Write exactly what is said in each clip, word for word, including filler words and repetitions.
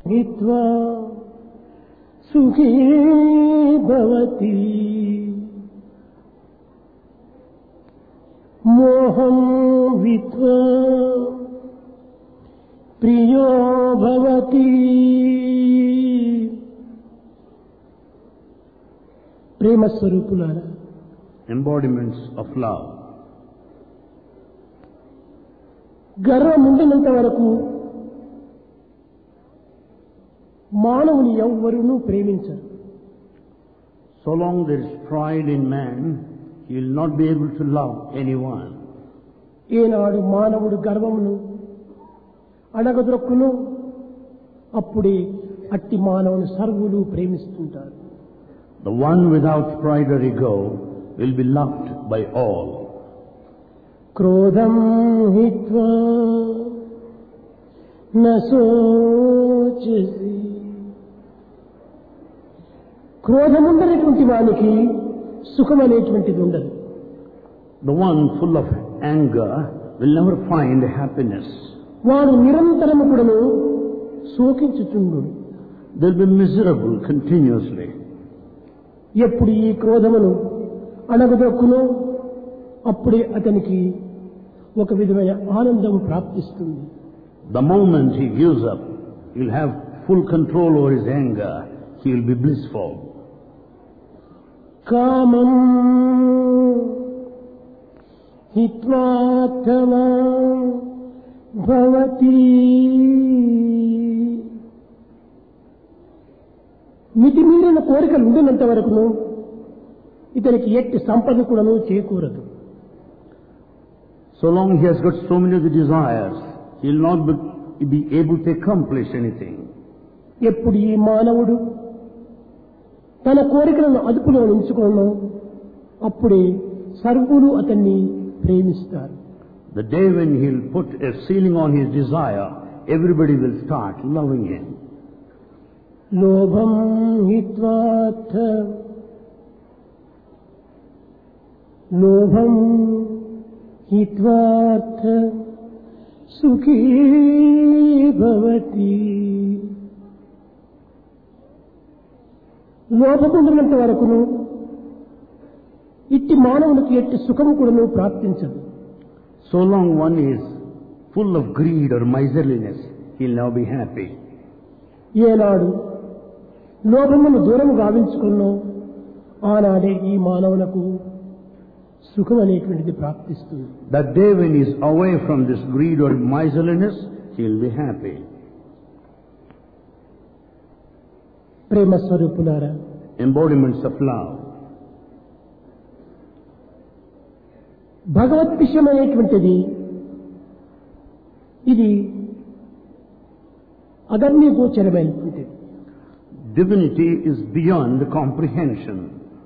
हित्वा सुखी भवति मोहं वित्वा प्रियो भवति प्रेम स्वरूपुलारा embodiments of love. గర్వం ఉండినంత వరకు మానవుని ఎవ్వరూ ప్రేమించరు. So long there is pride in man, he will not be able to love anyone. ఏనాడు మానవుడు గర్వమును అణగదొక్కును అప్పుడే అట్టి మానవుని సర్వులు ప్రేమిస్తుంటారు. The one without pride or ego will be loved by all. క్రోధం హిత్వా నశోచసి క్రోధముండనటువంటి వానికి సుఖం అనేటువంటిది ఉండదు. The one full of anger will never find happiness. వాడు నిరంతరము కూడాను శోకించుచుండు. They will be miserable continuously. ఎప్పుడు ఈ క్రోధమును అణగదొక్కునో అప్పుడే అతనికి ఒక విధమైన ఆనందం ప్రాప్తిస్తుంది. The moment he gives up, he will have full control over his anger. He will be blissful. కామం హిత్వార్థమా భవతి మితిమీరిన కోరికలు ఉండినంత వరకును ఇతనికి ఎట్టి సంపద కూడాను చేకూరదు. So long he has got so many of the desires, he will not be, be able to accomplish anything. ఎప్పుడు ఈ మానవుడు తన కోరికలను అదుపులో ఉంచుకోను అప్పుడే సర్వులు అతన్ని ప్రేమిస్తారు. The day when he will put a ceiling on his desire, everybody will start loving him. లోభం హిత్వార్థ లోభం హిత్వార్థ సుఖీ భవతి. లోభముండినంత వరకును ఇట్టి మానవునికి ఎట్టి సుఖము కూడాను ప్రాప్తించదు. So long one is full of greed or miserliness, he will now be happy. ఏనాడు లోభమును దూరము గావించుకున్నో ఆనాడే ఈ మానవులకు సుఖం అనేటువంటిది ప్రాప్తిస్తుంది. That day when he is away from this greed or miserliness, he will be happy. ప్రేమ స్వరూపులారా, Embodiments of love. భగవత్ విషయం అనేటువంటిది ఇది అగమ్యగోచరమైనటువంటిది. Divinity is beyond comprehension.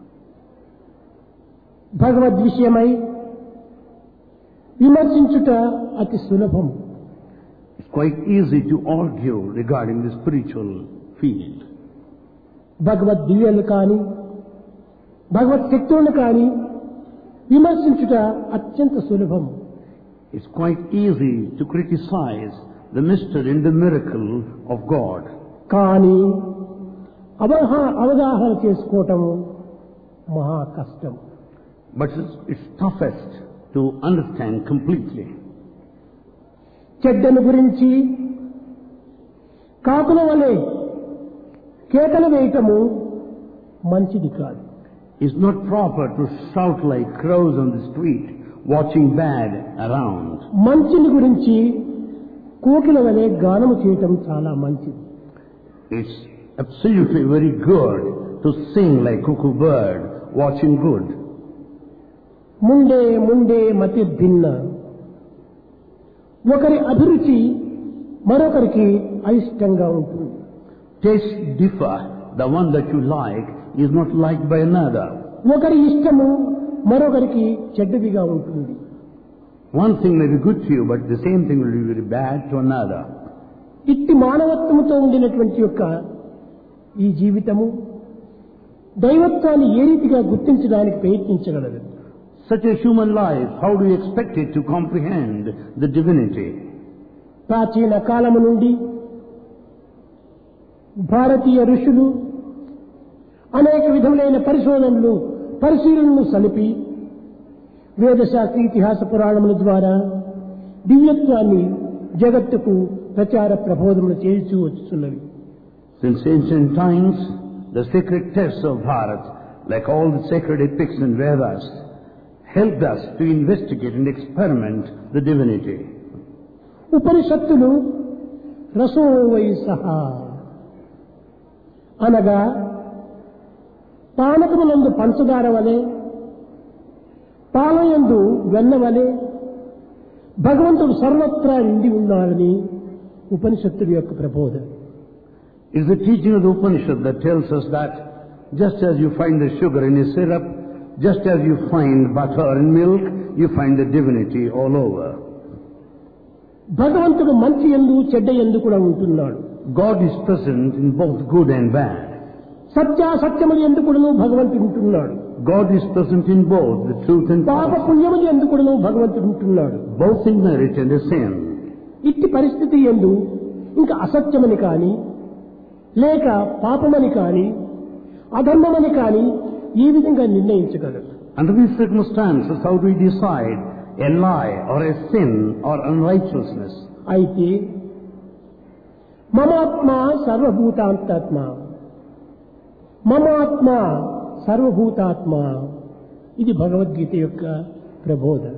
భగవద్ విషయమై విమర్శించుట అతి సులభం. It's quite easy to argue regarding the spiritual field. భగవద్ దివ్యలు కాని భగవత్ శక్తులను కాని విమర్శించుట అత్యంత సులభం. It's quite easy to criticize the mystery and the miracle of God. కానీ అవగాహన అవగాహన చేసుకోవటం మహా కష్టం. But it's, it's toughest to understand completely. చెడ్డను గురించి కాకుల వలె కేకలు వేయటము మంచిది కాదు. It's not proper to shout like crows on the street, watching bad around. మంచిని గురించి కోకిల వలె గానము చేయటం చాలా మంచిది. It's absolutely very good to sing like cuckoo bird, watching good. Munde Munde మతి భిన్న. ఒకరి అభిరుచి మరొకరికి అయిష్టంగా ఉంటుంది. Tastes differ. The one that you like is not liked by another. ఒకరి ఇష్టము మరొకరికి చెడ్డదిగా ఉంటుంది. One thing may be good to you, but the same thing will be very bad to another. ఇట్టి మానవత్వముతో ఉండినటువంటి యొక్క ఈ జీవితము దైవత్వాన్ని ఏ రీతిగా గుర్తించడానికి ప్రయత్నించగలదు? Such a human life, how do you expect it to comprehend the divinity? ప్రాచీన కాలము నుండి భారతీయ ఋషులు అనేక విధములైన పరిశోధనలు పరిశీలనలు సలిపి వేదశాస్త్ర ఇతిహాస పురాణముల ద్వారా దివ్యత్వాన్ని జగత్తుకు ప్రచార ప్రబోధములు చేస్తూ వచ్చుతున్నవి. Since ancient times, the sacred texts of Bharat, like all the sacred epics and Vedas, helped us to investigate and experiment the divinity. ఉపనిషత్తులు రసో వై సహా అనగా పానకమునందు పంచదార వలె పాలయందు వెన్న వలె భగవంతుడు సర్వత్రా నిండి ఉన్నాడని ఉపనిషత్తుల యొక్క ప్రబోధన. It is the teaching of the Upanishad that tells us that just as you find the sugar in a syrup, just as you find butter in milk, you find the divinity all over. భగవంతుడు మంచి యందు చెడ్డ యందు కూడా ఉంటున్నాడు. God is present in both good and bad. సత్యాసత్యముల యందు కూడాను భగవంతుడు ఉంటున్నాడు. God is present in both the truth and పాప falsehood, పుణ్యముల యందు కూడాను భగవంతుడు ఉంటున్నాడు. both in merit and in sin. ఇట్టి పరిస్థితి యందు ఇంకా అసత్యమని కాని లేక పాపమని కాని అధర్మమని కాని ఈ విధంగా నిర్ణయించగలరు. Under these circumstances, how do we decide a lie or a sin or unrighteousness? అయితే మమాత్మ సర్వభూతాంతాత్మ, మమాత్మ సర్వభూతాత్మ, ఇది భగవద్గీత యొక్క ప్రబోధన.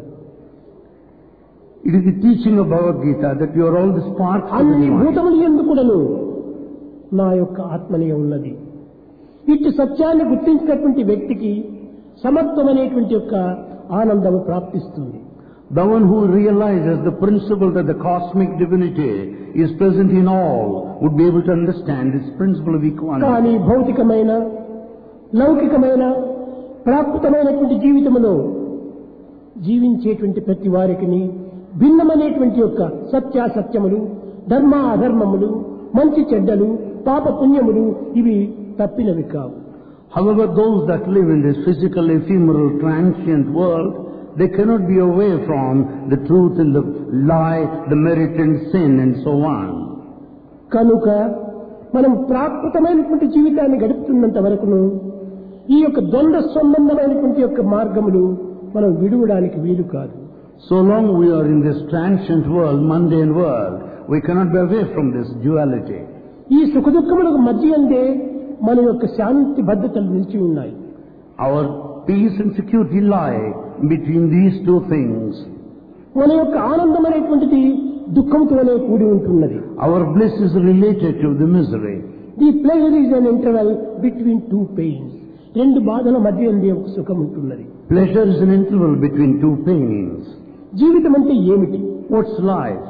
It is the teaching of Bhagavad Gita that you are all the sparks of the అన్ని divine. భూతములు యందు కూడాను నా యొక్క ఆత్మనే ఉన్నది. ఇట్టి సత్యాన్ని గుర్తించినటువంటి వ్యక్తికి సమత్వమనేటువంటి యొక్క ఆనందము ప్రాప్తిస్తుంది. The one who realizes the principle that the cosmic divinity is present in all would be able to understand this principle of equality. కానీ భౌతికమైన లౌకికమైన ప్రాకృతమైనటువంటి జీవితములో జీవించేటువంటి ప్రతి వారికి భిన్నమనేటువంటి యొక్క సత్యాసత్యములు, ధర్మ అధర్మములు, మంచి చెడ్డలు, పాప పుణ్యములు ఇవి తప్పినవి కావు. However, those that live in this physical, ephemeral, transient world, they cannot be away from the truth and the lie, the merit and sin and so on. కనుక మనం ప్రాకృతమైనటువంటి జీవితాన్ని గడుపుతున్నంత వరకును ఈ యొక్క ద్వంద్వ సంబంధమైనటువంటి యొక్క మార్గములు మనం విడువడానికి వీలు కాదు. So long we are in this transient world, mundane world, we cannot be away from this duality. ఈ సుఖ దుఃఖములకు మధ్య అందే మన యొక్క శాంతి భద్రతలు నిలిచి ఉన్నాయి. Our peace and security lie between these two things. మన యొక్క ఆనందం అనేటువంటిది దుఃఖంతోనే కూడి ఉంటున్నది. Our bliss is related to the misery. The pleasure is an interval between two pains. రెండు బాధల మధ్య అందే ఒక సుఖం ఉంటున్నది. Pleasure is an interval between two pains. జీవితం అంటే ఏమిటి? What's life?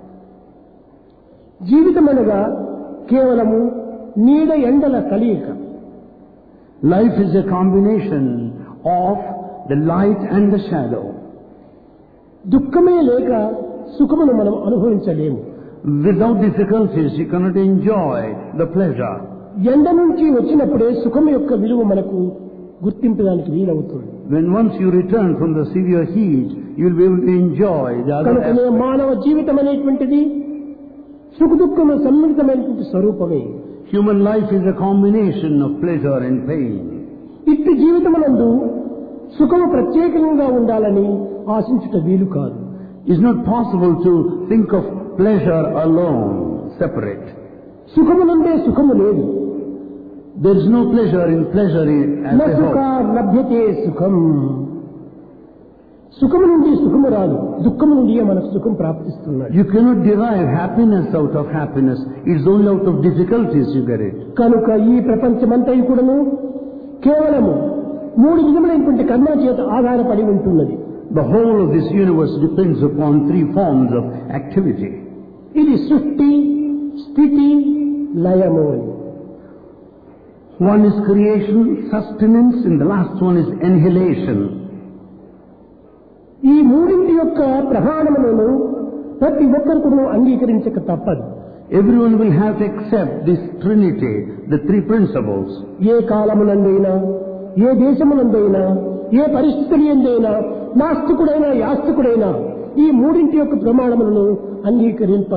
జీవితం అనగా కేవలము నీడ ఎండల కలయిక. Life is a combination of the light and the shadow. దుఃఖమే లేక సుఖమును మనం అనుభవించలేము. Without difficulties, you cannot enjoy the pleasure. ఎండ నుంచి వచ్చినప్పుడే సుఖం యొక్క విలువ మనకు గుర్తించడానికి వీలవుతుంది. When once you return from the severe heat, you will be able to enjoy the other కనుకనే aspects. మానవ జీవితం అనేటువంటిది సుఖ దుఃఖముల సమ్మిళితమైనటువంటి స్వరూపమే. Human life is a combination of pleasure and pain. ఇట్టి జీవితమునందు సుఖము ప్రత్యేకంగా ఉండాలని ఆశించుట వీలు కాదు. It's not possible to think of pleasure alone, separate. సుఖమునందే సుఖము లేదు. There is no pleasure in pleasure as a సుఖ whole. లభ్యతే సుఖం. సుఖము నుండి సుఖము రాదు, దుఃఖము నుండి మనకు సుఖం ప్రాప్తిస్తున్నది. You cannot derive happiness out of happiness. It's only out of difficulties you get it. కనుక ఈ ప్రపంచమంతా కూడాను కేవలము మూడు విధములైనటువంటి కర్మ చేత ఆధారపడి ఉంటున్నది. The whole of this universe depends upon three forms of activity. ఇది సృష్టి, స్థితి, లయము అని. One is creation, sustenance, and the last one is annihilation. ఈ మూడింటి యొక్క ప్రధానములను ప్రతి ఒక్కరు అంగీకరించక తప్పదు. Everyone will have to accept this trinity, the three principles. ఏ కాలమునందైనా, ఏ దేశమునందైనా, ఏ పరిస్థితులు ఎందైనా, నాస్తికుడైనా యాస్తికుడైనా ఈ మూడింటి యొక్క ప్రమాణములను అంగీకరింపగా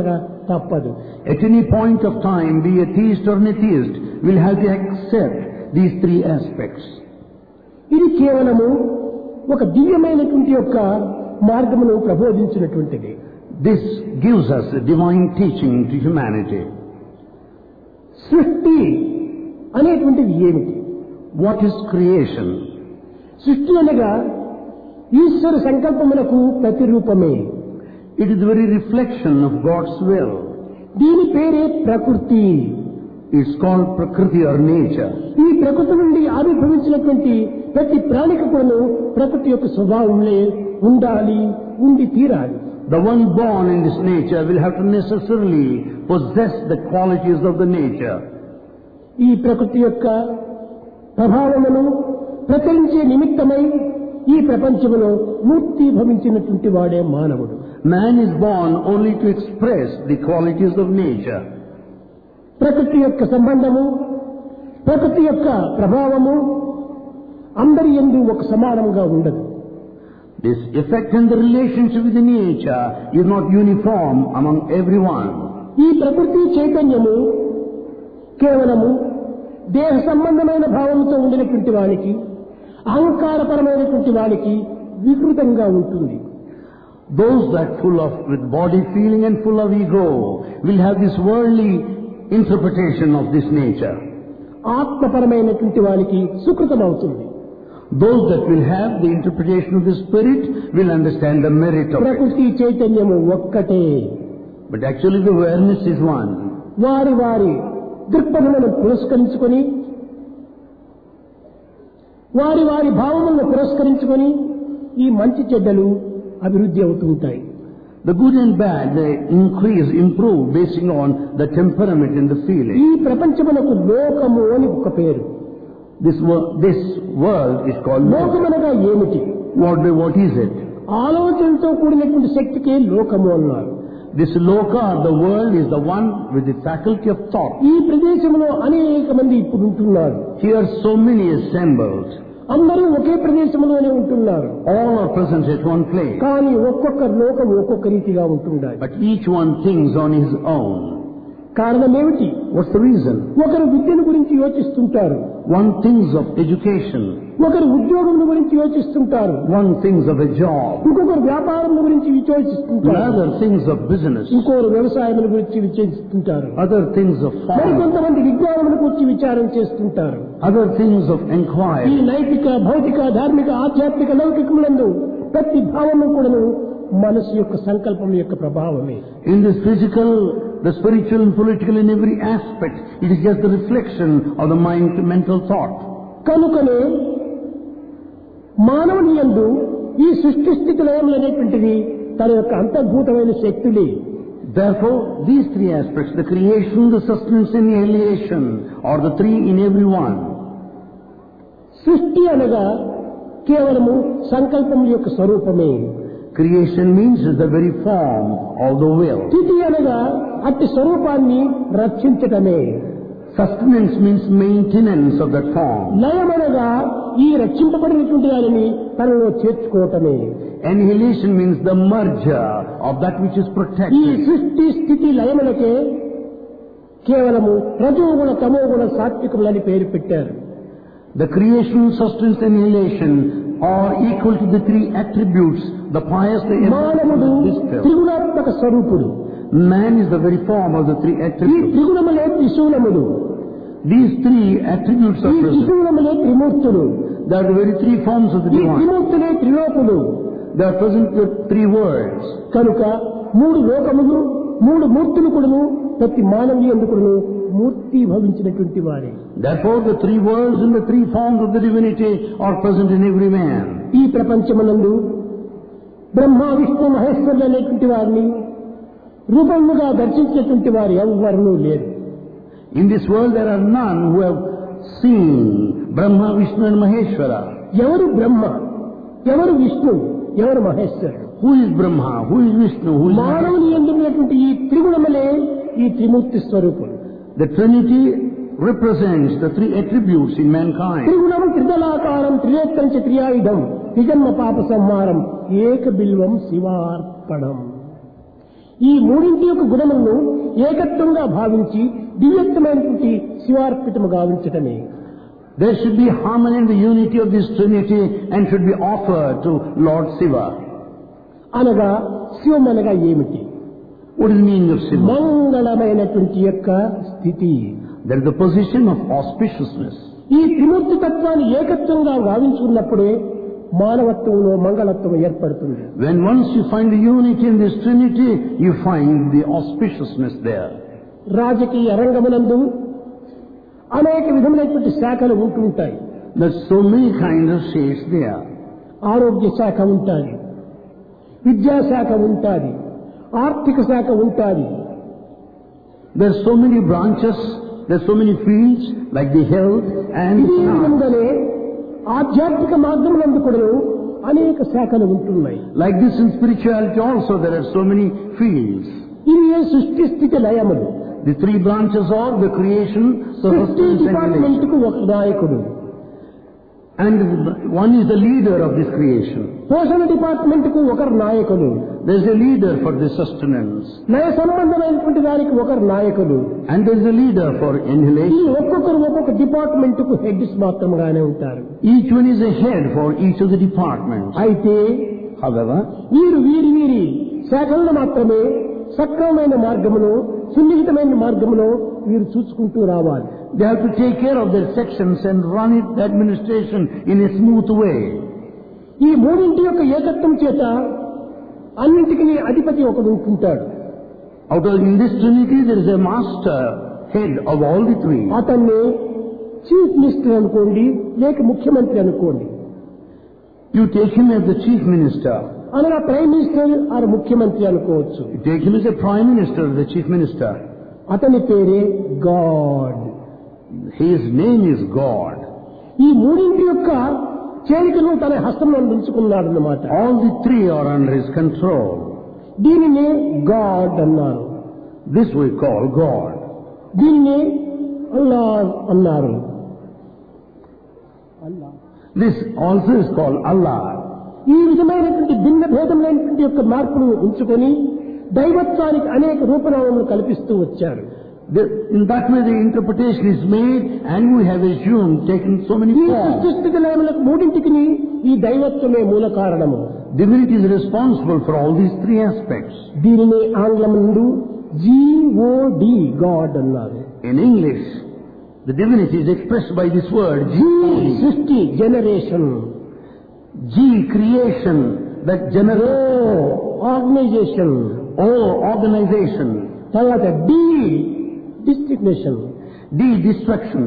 తప్పదు. At any point of time, be a theist or an atheist, will have to accept these three aspects. ఇది కేవలము ఒక దివ్యమైనటువంటి యొక్క మార్గమును ప్రబోధించినటువంటిది. This gives us a divine teaching to humanity. సృష్టి అనేటువంటిది ఏమిటి? What is creation? సృష్టి అనగా ఈశ్వర సంకల్పములకు ప్రతిరూపమే. It is the very reflection of God's will. దీని పేరే ప్రకృతి. It's called Prakriti or nature. ఈ ప్రకృతి నుండి ఆవిర్భవించినటువంటి ప్రతి ప్రాణికి కూడాను ప్రకృతి యొక్క స్వభావంలో ఉండాలి, ఉండి తీరాలి. The one born in this nature will have to necessarily possess the qualities of the nature. ఈ ప్రకృతి యొక్క ప్రభావమును ప్రకటించే నిమిత్తమై ఈ ప్రపంచములో మూర్తి భవించినటువంటి వాడే మానవుడు. Man is born only to express the qualities of nature. ప్రకృతి యొక్క సంబంధము, ప్రకృతి యొక్క ప్రభావము అందరి యందు ఒక సమానంగా ఉండదు. This effect and the relationship with the nature is not uniform among everyone. ఈ ప్రకృతి చైతన్యము కేవలము దేహ సంబంధమైన భావంతో ఉండినటువంటి వానికి, అహంకారపరమైనటువంటి వానికి వికృతంగా ఉంటుంది. Those that full of with body feeling and full of ego will have this worldly interpretation of this nature. ఆత్మపరమైనటువంటి వానికి సుకృతం అవుతుంది. Those that will have the interpretation of the spirit will understand the merit of it. ప్రకృతి చైతన్యము ఒక్కటే. But actually the awareness is one. వారి వారి దృక్పథములను పురస్కరించుకొని, వారి వారి భావములను పురస్కరించుకొని ఈ మంచి చెడ్డలు అభివృద్ధి అవుతూ ఉంటాయి. The good and bad, they increase, improve basing on the temperament and the feeling. ఈ ప్రపంచమునకు లోకము అని ఒక పేరు. This world, this world is called లోకమనగా ఏమిటి? What, what is it? ఆలోచనతో కూడినటువంటి శక్తికే లోకము అన్నారు. This loka, the world, is the one with the faculty of thought. ఈ ప్రదేశంలో అనేక మంది ఇప్పుడు ఉంటున్నారు. Here so many assembled. అందరూ ఒకే ప్రదేశంలోనే ఉంటున్నారు. All are present at one place. కానీ ఒక్కొక్క లోకం ఒక్కొక్క రీతిగా ఉంటుండాలి. But each one thinks on his own. కారణం ఏమిటి? What's the reason? ఒకరు విద్యను గురించి యోచిస్తుంటారు, One thinks of education. ఒకరు ఉద్యోగం గురించి యోచిస్తుంటారు, One thinks of a job. ఇంకొకరు వ్యాపారం గురించి విచోచిస్తుంటారు, Another thinks of business. ఇంకొకరు వ్యవసాయం గురించి విచరిస్తుంటారు, Other thinks of farm. మరికొంతమంది విజ్ఞానం గురించి విచారం చేస్తుంటారు. Other things of ఈ inquiry. నైతిక, భౌతిక, ధార్మిక, ఆధ్యాత్మిక లౌకికములందు ప్రతి భావము కూడాను మనసు యొక్క సంకల్పం యొక్క ప్రభావమే. In this physical, the spiritual and political, in every aspect, it is just the reflection of the mind mental thought. కనుకనే మానవుని యందు ఈ సృష్టి స్థితి లయములు అనేటువంటిది తన యొక్క అంతర్భూతమైన శక్తులే. Therefore, these three aspects, the creation, the sustenance and annihilation, are the three in every one. సృష్టి అనగా కేవలము సంకల్పముల యొక్క స్వరూపమే. Creation means the very form of the will. స్థితి అనగా అట్టి స్వరూపాన్ని రక్షించటమే. Sustenance means maintenance of that form. లయమనగా ఈ రక్షింపబడినటువంటి దానిని తనలో చేర్చుకోవటమే. Annihilation means the merger of that which is ఈ protected. సృష్టి స్థితి లయములకే కేవలము రజోగుణ, తమోగుణ, సాత్వికములని పేరు పెట్టారు. The creation, sustenance, annihilation are equal to the three attributes, the pious, the మానవుడు immoral. త్రిగుణాత్మక స్వరూపుడు. Man is the very form of the three ఈ attributes. త్రిగుణములే త్రిశూలములు, These three attributes ఈ are present. త్రిశూలములే Trimurthulu, They are the very three forms of the ఈ divine. త్రిమూర్తులే త్రిలోకులు. They are present with three words. కనుక మూడు లోకములు, మూడు మూర్తులు కూడాను ప్రతి మానవుని ఎందుకును మూర్తి భవించినటువంటి వారే. Therefore, the three words and the three forms of the divinity are present in every man. ఈ ప్రపంచమునందు బ్రహ్మ, విష్ణు, మహేశ్వరులు అనేటువంటి వారిని రూపముగా దర్శించినటువంటి వారు ఎవ్వరూ లేరు. In this world, there are none who have seen Brahma, Vishnu and Maheshwara. ఎవరు బ్రహ్మ, ఎవరు విష్ణు, ఎవరు మహేశ్వరుడు? Who is Brahma? Who is Vishnu? Who is Maheshwara? మానవుని ఎందుకున్నటువంటి ఈ త్రిగుణములే ఈ త్రిమూర్తి స్వరూపులు. The Trinity represents the three attributes in mankind. త్రిగుణం త్రిదలాకారం త్రినేత్రం చ త్రియాయుధం త్రిజన్మ పాప సంహారం ఏక బిల్వం శివార్పణం. ఈ మూడింటి యొక్క గుణములను ఏకత్వంగా భావించి దివ్యత్వమైనటువంటి శివార్పితము గావించటమే. There should be harmony in the unity of this Trinity and should be offered to Lord Shiva. అనగా శివం అనగా ఏమిటి? What is the meaning of Shiva? మంగళమైనటువంటి యొక్క స్థితి. There is the position of auspiciousness. ఈ త్రిమూర్తి తత్వాన్ని ఏకత్వంగా భావించుకున్నప్పుడే మానవత్వంలో మంగళత్వం ఏర్పడుతుంది. When once you find the unity in this Trinity, you find the auspiciousness there. రాజకీయ రంగమునందు అనేక విధములైనటువంటి శాఖలు ఉంటుంటాయి. There's so many kinds of shades there. ఆరోగ్య శాఖ ఉంటుంది, విద్యాశాఖ ఉంటుంది, ఆర్థిక శాఖ ఉంటుంది. There's so many branches, there's so many fields like the health and ఈ the విధంగానే ఆధ్యాత్మిక మార్గములందు కూడా అనేక శాఖలు ఉంటున్నాయి. like this in spirituality also there are so many fields. ఇవి ఏ సృష్టి స్థితి లయములు. The three branches are the creation, సృష్టి sustenance and డిపార్ట్మెంట్ relation. కు ఒక నాయకుడు, And one is the leader of this creation. పోషణ డిపార్ట్మెంట్ కు ఒకరు నాయకులు, There's a leader for the sustenance. లయ సంబంధమైనటువంటి దానికి ఒకరు నాయకులు. And there's a leader for ఈ inhalation. ఒక్కొక్కరు ఒక్కొక్క డిపార్ట్మెంట్ కు హెడ్స్ మాత్రముగానే ఉంటారు. Each one is a head for each of the departments. అయితే However, వీరు వీరి వీరి శాఖలను మాత్రమే సక్రమమైన మార్గములో, సున్నిహితమైన మార్గములో వీరు చూసుకుంటూ రావాలి. they have to take care of their sections and run it, the administration, in a smooth way. ఈ మూడింటి యొక్క ఏకత్వం చేత అన్నింటికి అధిపతి ఒకడు ఉంటుంటాడు. Out of in this Trinity there is a master head of all the three. అతన్ని చీఫ్ మినిస్టర్ అనుకోండి, లేక ముఖ్యమంత్రి అనుకోండి. You take him as the chief minister. అనగా ప్రైమ్ మినిస్టర్ ఆర్ ముఖ్యమంత్రి అనుకోవచ్చు. You take him as a prime minister, the chief minister. అతని పేరే God. His name is God. ఈ మూడింటి యొక్క చేరికను తన హస్తంలో ఉంచుకున్నాడు అన్నమాట. All the three are under his control. దీనిని గాడ్ అన్నారు. This we call God. దీనిని అల్లాహ్ అన్నారు. This also is called Allah. ఈ విధమైనటువంటి భిన్న భేదమైనటువంటి యొక్క మార్పును ఉంచుకొని దైవత్వానికి అనేక రూపనామములు కల్పిస్తూ వచ్చారు. The, in that way the interpretation is made and we have assumed, taken so many ఈ forms. సృష్టి లయములకు మూడింటికి ఈ దైవత్వమే మూల కారణము. Divinity is responsible for all these three aspects. దీనిని ఆంగ్లం నందు జీఓడి గాడ్ అన్నారు. In English, the divinity is expressed by this word, G. సృష్టి generation, G, creation, that generation. Organization, O, organization. తర్వాత డి డిస్ట్రిబ్యూషన్. D, destruction.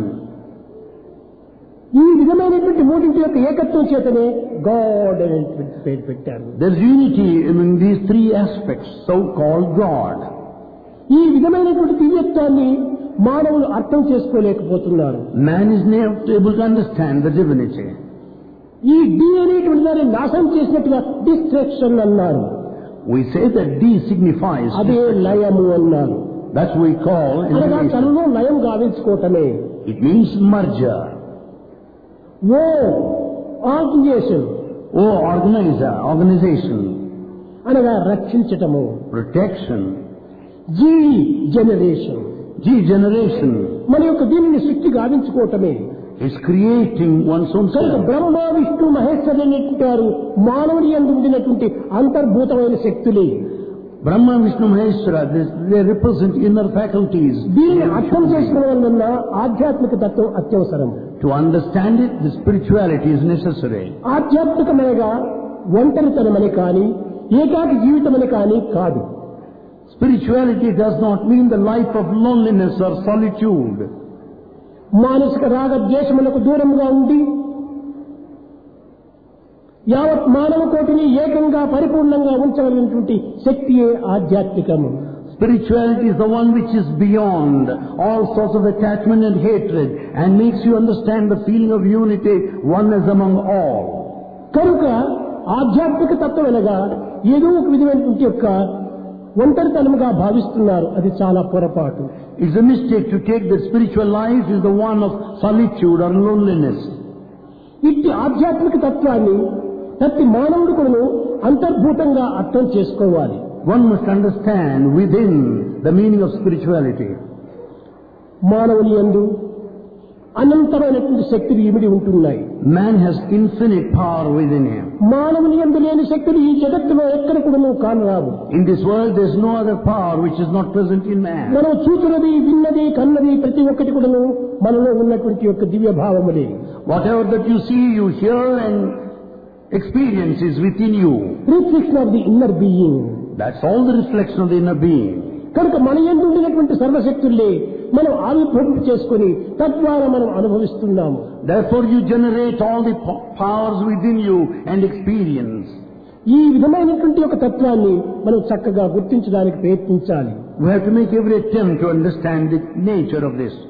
ఈ విధమైనటువంటి మూడింటి యొక్క ఏకత్వం చేతనే గాడ్ అనేటువంటి పేరు పెట్టారు. There is unity among these three aspects, so-called God. ఈ విధమైనటువంటి దివ్యత్వాన్ని మానవులు అర్థం చేసుకోలేకపోతున్నారు. Man is not able to understand the divinity. ఈ డి అనేటువంటి దాన్ని నాశనం చేసినట్టుగా డిస్ట్రక్షన్ అన్నారు. We say that D signifies అదే destruction. లయము అన్నారు. That we call అనగా annihilation. తనలో లయం గావించుకోవటమే. It means merger. O organization O, organizer, organization. అనగా రక్షించటము. Protection. G generation. G, generation. మన యొక్క దీనిని సృష్టి గావించుకోవటమే. Is creating one's own కనుక self. బ్రహ్మ విష్ణు మహేశ్వరులు అనేటువంటి మానవుడి యందు ఉండినటువంటి అంతర్భూతమైన శక్తులే. Brahma, Vishnu, Maheshwara, they, they represent inner faculties. దీన్ని అర్థం చేసుకోవడం వల్ల ఆధ్యాత్మిక తత్వం అత్యవసరం. To understand it, the spirituality is necessary. ఆధ్యాత్మికమనగా ఒంటరితనమని కానీ ఏకాకి జీవితమని కానీ కాదు. Spirituality does not mean the life of loneliness or solitude. మానసిక రాగ ద్వేషములకు దూరంగా ఉండి యావత్ మానవ కోటిని ఏకంగా పరిపూర్ణంగా ఉంచగలిగినటువంటి శక్తియే ఆధ్యాత్మికము. Spirituality is the one which is beyond all sorts of attachment and hatred and makes you understand the feeling of unity, oneness among all. కనుక ఆధ్యాత్మిక తత్వం అనగా ఏదో ఒక విధమైనటువంటి యొక్క ఒంటరితనముగా భావిస్తున్నారు. అది చాలా పొరపాటు. It's a mistake to take that spiritual life is the one of solitude or loneliness. ఇట్టి ఆధ్యాత్మిక తత్వాన్ని ప్రతి మానవుడు కూడా అంతర్భూతంగా అర్థం చేసుకోవాలి. One must understand within the meaning of spirituality. మానవుని యందు అనంతమైనటువంటి శక్తులు ఇమిడి ఉంటున్నాయి. Man has infinite power within him. మానవుని యందు లేని శక్తులు ఈ జగత్తులో ఎక్కడ కూడా కానరావు. In this world there is no other power which is not present in man. మనం చూస్తున్నది, విన్నది, కన్నది ప్రతి ఒక్కటి కూడాను మనలో ఉన్నటువంటి యొక్క దివ్య భావములే. Whatever that you see, you hear and experience is within you. Reflection of the inner being. That's all the reflection of the inner being. కనుక మన యందు ఉండినటువంటి సర్వశక్తులే మనం ఆవిర్భవం చేసుకుని తద్వారా మనం అనుభవిస్తున్నాము. Therefore you generate all the powers within you and experience. ఈ విధమైనటువంటి ఒక తత్వాన్ని మనం చక్కగా గుర్తించడానికి ప్రయత్నించాలి. We have to make every attempt to understand the nature of this.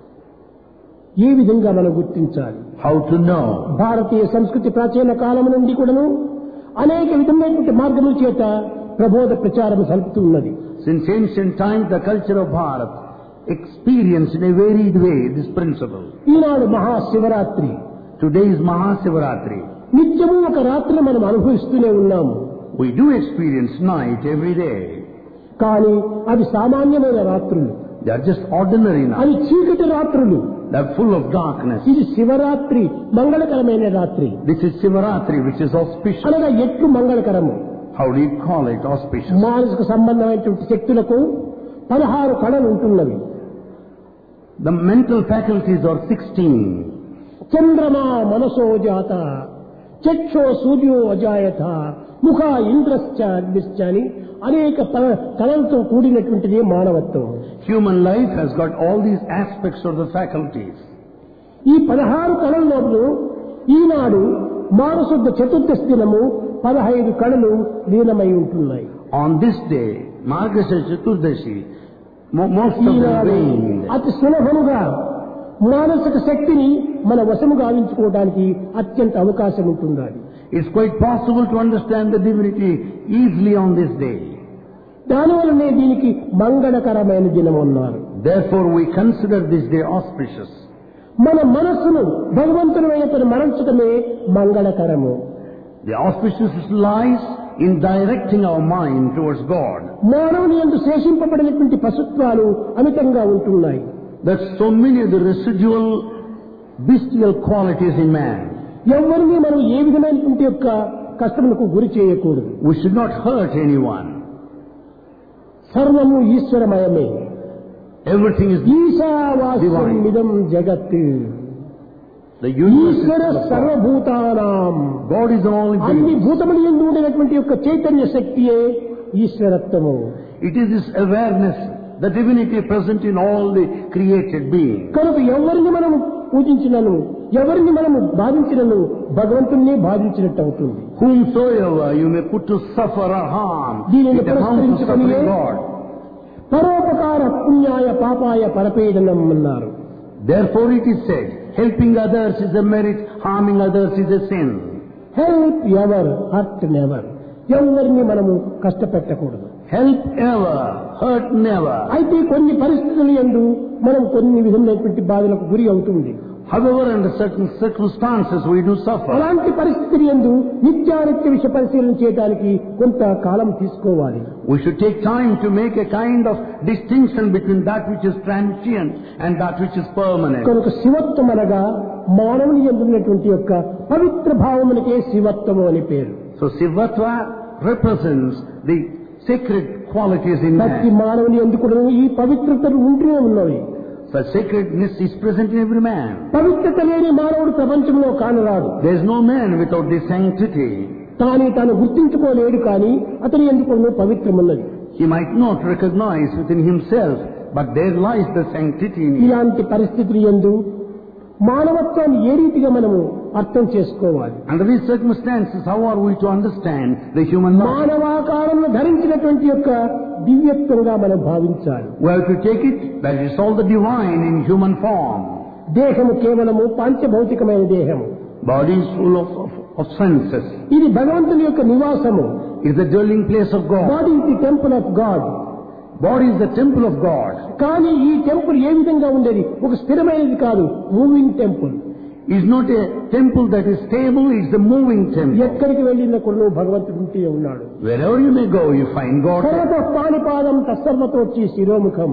ఏ విధంగా మనం గుర్తించాలి? How to know? భారతీయ సంస్కృతి ప్రాచీన కాలం నుండి కూడాను అనేక విధమైనటువంటి మార్గముల చేత ప్రబోధ ప్రచారం సల్పుతున్నది. Since ancient times the culture of Bharat experienced in a varied way this principle. Eenadu Mahashivratri. Today is Mahasivaratri. నిత్యము ఒక రాత్రి మనం అనుభవిస్తూనే ఉన్నాము. We do experience night every day. కానీ అవి సామాన్యమైన రాత్రులు. They are just ordinary nights. అవి చీకటి రాత్రులు. They are full of darkness. ఇది శివరాత్రి, మంగళకరమైన రాత్రి. This is Sivaratri, which is auspicious. అనగా ఎట్లు మంగళకరము. How do you call it auspicious? మానసిక సంబంధమైనటువంటి శక్తులకు పదహారు కళలు ఉంటున్నవి. The mental faculties are sixteen. చంద్రమా మనసో జాత, చక్షో సూర్యో అజాయత, ముఖ ఇంద్రశ్చ అగ్నిశ్చ అని అనేక కళలతో కూడినటువంటిది మానవత్వం. Human life has got all these aspects of the faculties. ఈ పదహారు కళల్లో ఈనాడు మానశుద్ధ చతుర్దశి దినము పదహైదు కళలు లీనమై ఉంటున్నాయి. On this day, Margasha Chaturdashi, most of them reigned. అతి సులభముగా మానసిక శక్తిని మన వశము గావించుకోవడానికి అత్యంత అవకాశం ఉంటున్నది. It's quite possible to understand the divinity easily on this day. దానివల్లనే దీనికి మంగళకరమైన దినం అన్నారు. Therefore we consider this day auspicious. మన మనస్సును భగవంతుని వైపు మరల్చడమే మంగళకరము. The auspiciousness lies in directing our mind towards God. మానవుని యందు శేషింపబడినటువంటి పశుత్వాలు అమితంగా ఉంటున్నాయి. There's so many of the residual bestial qualities in man. ఎవరిని మనం ఏ విధమైనటువంటి యొక్క కష్టములకు గురి చేయకూడదు. We should not hurt anyone. సర్వము ఈశ్వరమయమే. Everything is ఈశావాస్యం ఇదం జగత్. The universe ఈశ్వర is సర్వభూతానాం. God is all in అన్ని beings. భూతములు యందు ఉండేటువంటి యొక్క Chaitanya శక్తియే ఈశ్వరత్వము. It is this awareness, the divinity present in all the created beings. కనుక ఎవరిని మనం పూజించినను, ఎవరిని మనము బాధించినను భగవంతుణ్ణి బాధించినట్టు అవుతుంది. Whomsoever you may put to suffer or harm, దీనిని it amounts to suffering God. పరోపకార పుణ్యాయ పాపాయ పరపీడనం అన్నారు. Therefore it is said, helping others is a merit, harming others is a sin. Help ever, hurt never. ఎవరిని మనము కష్టపెట్టకూడదు. Help ever, hurt never. అయితే కొన్ని పరిస్థితులు యందు మనం కొన్ని విధమైనటువంటి బాధలకు గురి అవుతుంది. However, under certain circumstances we do suffer. అలాంటి పరిస్థితులు యందు నిత్యానిత్య విషయ పరిశీలన చేయడానికి కొంత కాలం తీసుకోవాలి. We should take time to make a kind of distinction between that which is transient and that which is permanent. కనుక శివత్వం అనగా మానవుని యందు ఉన్నటువంటి యొక్క పవిత్ర భావమునకే శివత్వము అని పేరు. So Sivatva represents the sacred qualities in ప్రతి man. మానవుని యందు కూడా ఈ పవిత్రతలు ఉంటూనే ఉన్నవి. Such sacredness is present in every man. పవిత్రత లేని మానవుడు ప్రపంచంలో కానరాడు. There is no man without this sanctity. తాను తాను గుర్తించుకోలేడు, కానీ అతని ఎందుకు పవిత్రమున్నది. He might not recognize within himself, but there lies the sanctity in him. ఇలాంటి పరిస్థితులు యందు మానవత్వాన్ని ఏ రీతిగా మనము అర్థం చేసుకోవాలి? Under these circumstances, how are we to understand the human life? మానవాకారంలో ధరించినటువంటి యొక్క దివ్యత్వంగా మనం భావించాలి. We have to take it that it is all the divine in human form. దేహము కేవలము పాంచభౌతికమైన దేహము. Body is full of, of, of senses. ఇది భగవంతుని యొక్క నివాసము. It is the dwelling place of God. Body is the temple of God. Body is the temple of God. కానీ ఈ temple ఏ విధంగా ఉండేది? ఒక స్థిరమైనది కాదు, moving temple. is not a temple that is stable, it's a moving temple. ఎక్కడికి వెళ్ళినా కూడా భగవంతుడు ఉంటే ఉన్నాడు. Wherever you may go, you find God. సర్వత పాణిపాదం తత్సర్వతోచ్చి శిరోముఖం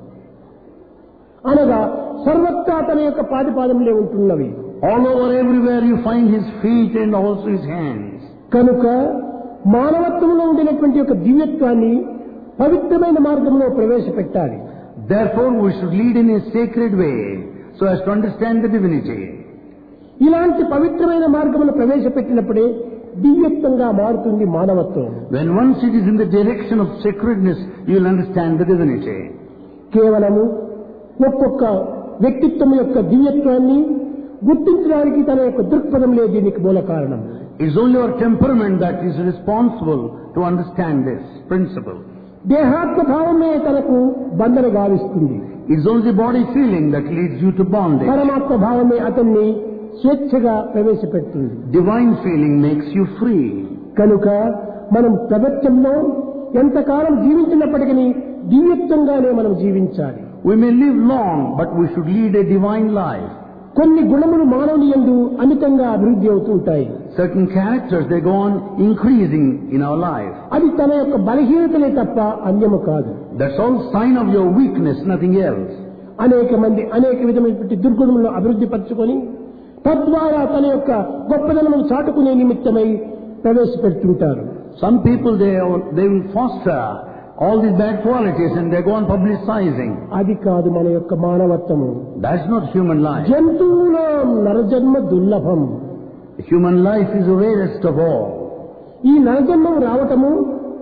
అనగా సర్వత్రా తన యొక్క పాదిపాదములే ఉంటున్నవి. All over everywhere you find his feet and also his hands. కనుక మానవత్వంలో ఉండినటువంటి యొక్క దివ్యత్వాన్ని పవిత్రమైన మార్గంలో ప్రవేశపెట్టాలి. Therefore we should lead in a sacred way so as to understand the divinity. ఇలాంటి పవిత్రమైన మార్గంలో ప్రవేశపెట్టినప్పుడే దివ్యత్వంగా మారుతుంది మానవత్వం. When once it is in the direction of sacredness, you will understand the divinity. కేవలము ఒక్కొక్క వ్యక్తిత్వం యొక్క దివ్యత్వాన్ని గుర్తించడానికి తన యొక్క దృక్పథంలో దీనికి మూల కారణం. It's only our temperament that is responsible to understand this principle. దేహాత్మ భావమే తనకు బంధన గావిస్తుంది. It's only the body feeling that leads you to bondage. పరమాత్మ భావమే అతన్ని స్వేచ్ఛగా ప్రవేశపెడుతుంది. Divine feeling makes you free. కనుక మనం ప్రపంచంలో ఎంతకాలం జీవించినప్పటికీ దివ్యత్వంగానే మనం జీవించాలి. We may live long, but we should lead a divine life. కొన్ని గుణములు మానవుని యందు అమితంగా అభివృద్ధి అవుతూ ఉంటాయి. Certain characters, they go on increasing in our life. అది తన యొక్క బలహీనతనే తప్ప అన్యము కాదు. That's all sign of your weakness, nothing else. అనేక మంది అనేక విధమైనటువంటి దుర్గుణములను అభివృద్ధి పరచుకొని తద్వారా తన యొక్క గొప్పదనమును చాటుకునే నిమిత్తమై ప్రవేశపెడుతుంటారు. Some people, they, they will foster all these bad qualities and they go on publicizing. అది కాదు మన యొక్క మానవత్వము. That's not human life. జంతువులో నరజన్మ దుర్లభం. Human life is the rarest of all. ఈ నరజన్మం రావటము,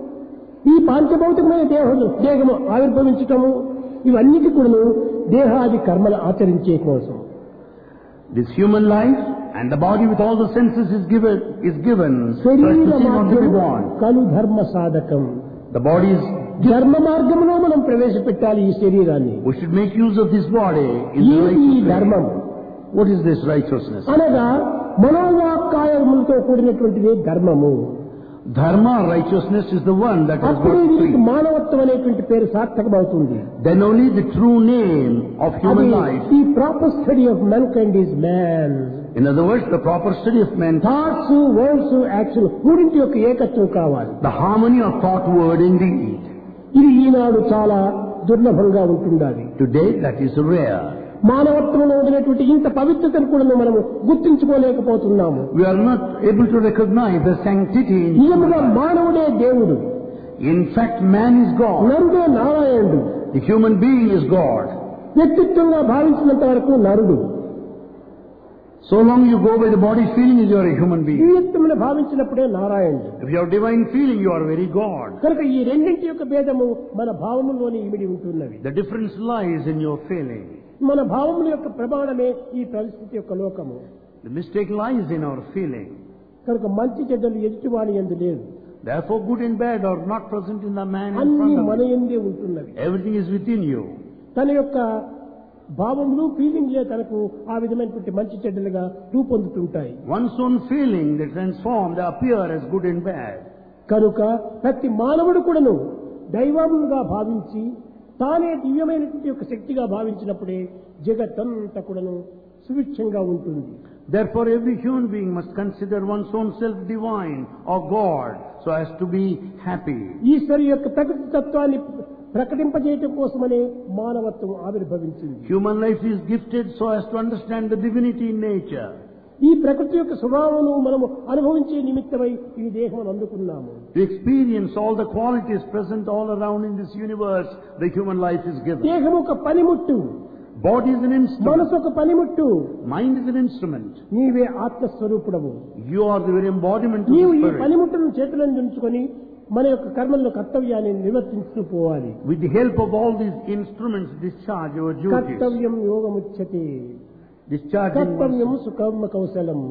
ఈ పాంచభౌతికమైన దేహము దేహము ఆవిర్భవించటము, ఇవన్నిటి కూడాను దేహాది కర్మలు ఆచరించే కోసం. This human life and the body with all the senses is given is given for us to శరీర see what to be born. మార్గం కలు ధర్మ సాధకం. The body is. ధర్మ మార్గంలో మనం ప్రవేశపెట్టాలి ఈ శరీరాన్ని. We should make use of this body in the ఈ righteous ధర్మం way. What is this righteousness? అనగా మనోవాక్కాయములతో కూడినటువంటిది ధర్మము. Dharma, righteousness is the one that has అప్పుడు got దీనికి free. మానవత్వం అనేటువంటి పేరు సార్థకమవుతుంది. Then only the true name of human life. The proper study of mankind is man. In other words, the proper study of man. Thoughts, words, action మూడింటి యొక్క ఏకత్వం కావాలి. The harmony of thought, word and deed. ఇది ఈనాడు చాలా దుర్లభంగా ఉంటుండాలి. Today that is rare. మానవత్వంలో ఉండినటువంటి ఇంత పవిత్రతను కూడా మనము గుర్తించుకోలేకపోతున్నాము. We are not able to recognize the sanctity in human నిజముగా life. మానవుడే దేవుడు. In fact, man is God. నరుడే నారాయణుడు. The human being is God. వ్యక్తిత్వంగా భావించినంత వరకు నరుడు. So long you go by the body feeling, you are a human being. దివ్యత్వమును భావించినప్పుడే నారాయణుడు. If you have divine feeling, you are very God. కనుక ఈ రెండింటి యొక్క భేదము మన భావములోని ఇమిడి ఉంటున్నవి. The difference lies in your feeling. మన భావముల యొక్క ప్రమాణమే ఈ పరిస్థితి యొక్క లోకము. The mistake lies in our feeling. కనుక మంచి చెడ్డలు ఎదుటివాని యందు లేదు. Therefore, good and bad are not present in the man in అన్ని front మన of you. యందే ఉంటున్నవి. Everything is within you. తన యొక్క భావములు ఫీలింగ్లే తనకు ఆ విధమైనటువంటి మంచి చెడ్డలుగా రూపొందుతుంటాయి. One's own feeling, they transform, they appear as good and bad. కనుక ప్రతి మానవుడు కూడాను దైవముగా భావించి తానే దివ్యమైనటువంటి యొక్క శక్తిగా భావించినప్పుడే జగత్తంతా కూడాను సుభిక్షంగా ఉంటుంది. Therefore, every human being must consider one's own self divine or God so as to be happy. ఈశ్వరు యొక్క ప్రకృతి తత్వాన్ని ప్రకటింపజేయటం కోసమనే మానవత్వం ఆవిర్భవించింది. Human life is gifted so as to understand the divinity in nature. ఈ ప్రకృతి యొక్క స్వభావమును మనము అనుభవించే నిమిత్తమై ఈ దేహం అందుకున్నాము. To experience all the qualities present all around in this universe, the human life is given. దేహం ఒక పనిముట్టు, Body is an instrument. మనసు ఒక పనిముట్టు. Mind is an instrument. నీవే ఆత్మస్వరూపుడవు. You are the very embodiment of నీవు the ఈ Spirit. పనిముట్టును చేతులను ఉంచుకొని మన యొక్క కర్మల్లో కర్తవ్యాన్ని నిర్వర్తించుతూ పోవాలి. With the help of all these instruments, discharge your duties. కర్తవ్యం యోగముచ్యతే. Discharging కర్తవ్యం one's- సుకర్మ కౌశలం.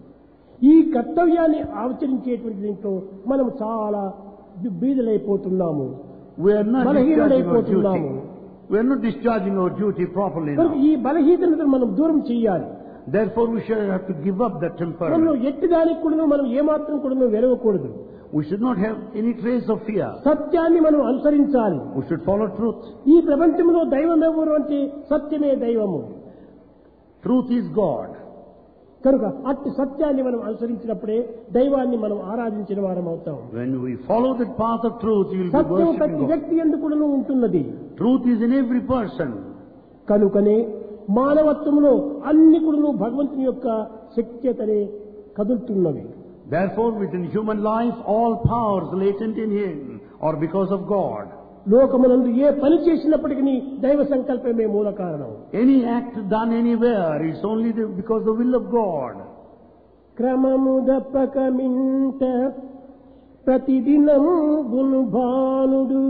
ఈ కర్తవ్యాన్ని ఆచరించేటువంటి దీంట్లో మనం చాలా బీదలైపోతున్నాము. We are not discharging our బలహీనులైపోతున్నాము. duty. We are not discharging our duty properly కనుక now. ఈ బలహీనతను మనం దూరం చేయాలి. Therefore, we shall have to give up that మనం temperament. ఎట్టి దానికి కూడా మనం ఏమాత్రం కూడా వెరవకూడదు. We should not have any trace of fear. సత్యాన్ని మనం అనుసరించాలి. We should follow truth. ఈ ప్రపంచంలో దైవం ఎవరు అంటే సత్యమే దైవము. Truth is God. కనుక అట్టి సత్యాన్ని మనం అనుసరించినప్పుడే దైవాన్ని మనం ఆరాధించిన వారం అవుతాం. When we follow that path of truth, you will be Satyam worshipping ప్రతి God. వ్యక్తి యందు కూడాను ఉంటున్నది. Truth is in every person. కనుకనే మానవత్వంలో అన్ని కూడాను భగవంతుని యొక్క శక్తితనే కదులుతున్నవి. Therefore, within human life, all powers latent in him are because of God. లోకమునందు ఏ పని చేసినప్పటికీ దైవ సంకల్పమే మూల కారణం. Any act done anywhere is only the, because the will of God. క్రమము దప్పక మింట ప్రతిదినం గును భానుడు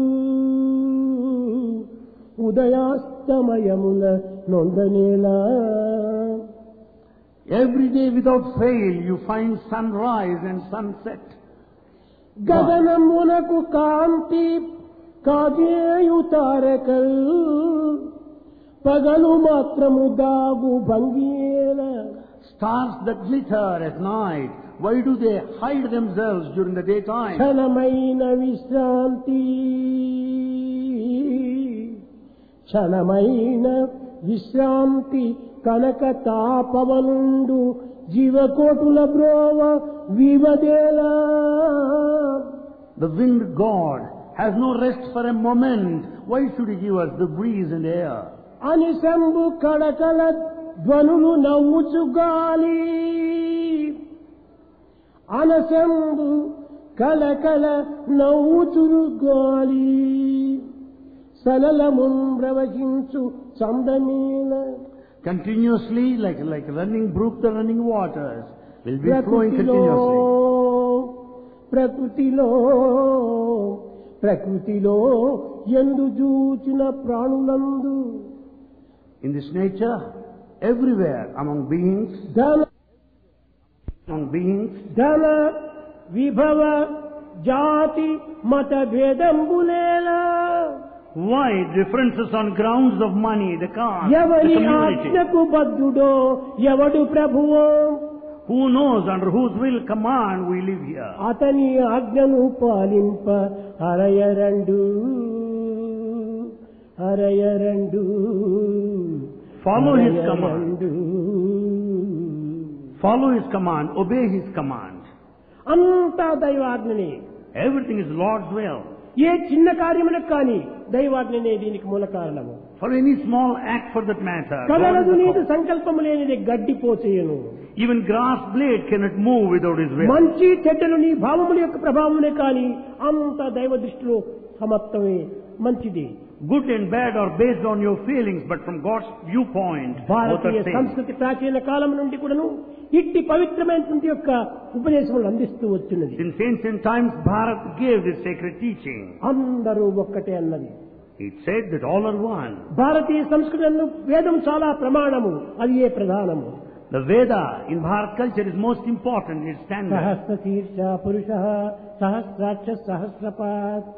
ఉదయాస్తమయముల నొందనేలా. Every day without fail you find sunrise and sunset. గగనమునకు కాంతి కాజేయు తారకల్ పగలు మాత్రము దాగు భంగియేల. Stars that glitter at night, why do they hide themselves during the daytime? క్షణమైన విశ్రాంతి క్షణమైన విశ్రాంతి కనక తాపవనుండు జీవకోటుల బ్రోవ వివదేలా. The wind God has no rest for a moment. Why should he give us the breeze and air? అనిశంబు కడకల ధ్వనులు నవ్వుచు గాలి అనశంబు కలకల నవ్వుచురు గాలి సలలమున్ ప్రవహించు చందమీల. Continuously, like like running brook, the running waters will be flowing continuously. ప్రకృతిలో ప్రకృతిలో ఎందు చూచిన ప్రాణులందు In this nature, everywhere among beings, ధన among beings, ధన విభవ జాతి మత భేదంబులేలా. why differences on grounds of money, the caste, the ఎవరి community? ఆజ్ఞకు బద్ధుడో ఎవడు ప్రభువో Who knows under whose will command we live here? అతని ఆజ్ఞను పాలింప అరయరండు అరయరండు. Follow his command. Follow his command. Obey his command. అంతా దైవాజ్ఞనే. Everything is Lord's will. ఏ చిన్న కార్యములకు కానీ దైవాజ్ఞనే దీనికి మూల కారణము. For any small act for that matter, God is కదలదు the నీదు cause. సంకల్పము లేనిది గడ్డిపోచేయను. Even grass blade cannot move without his will. మంచి చెడ్డలు నీ భావముల యొక్క ప్రభావమునే కానీ అంత దైవ దృష్టిలో సమత్వమే మంచిది. Good and bad are based on your feelings, but from God's viewpoint, both Bharatiya are same. సంస్కృతి ప్రాచీన కాలం నుండి కూడాను ఇట్టి పవిత్రమైనటువంటి యొక్క ఉపదేశములు అందిస్తూ వచ్చినది. Since ancient times, Bharat gave this sacred teaching. అందరూ ఒక్కటే అన్నది. It said that all are one. భారతీయ సంస్కృతిలో వేదం చాలా ప్రమాణము, అది ఏ ప్రధానము. The Veda in Bharat culture is most important, its standard. సహస్ర శీర్ష పురుష సహస్రాక్ష సహస్రపాత్.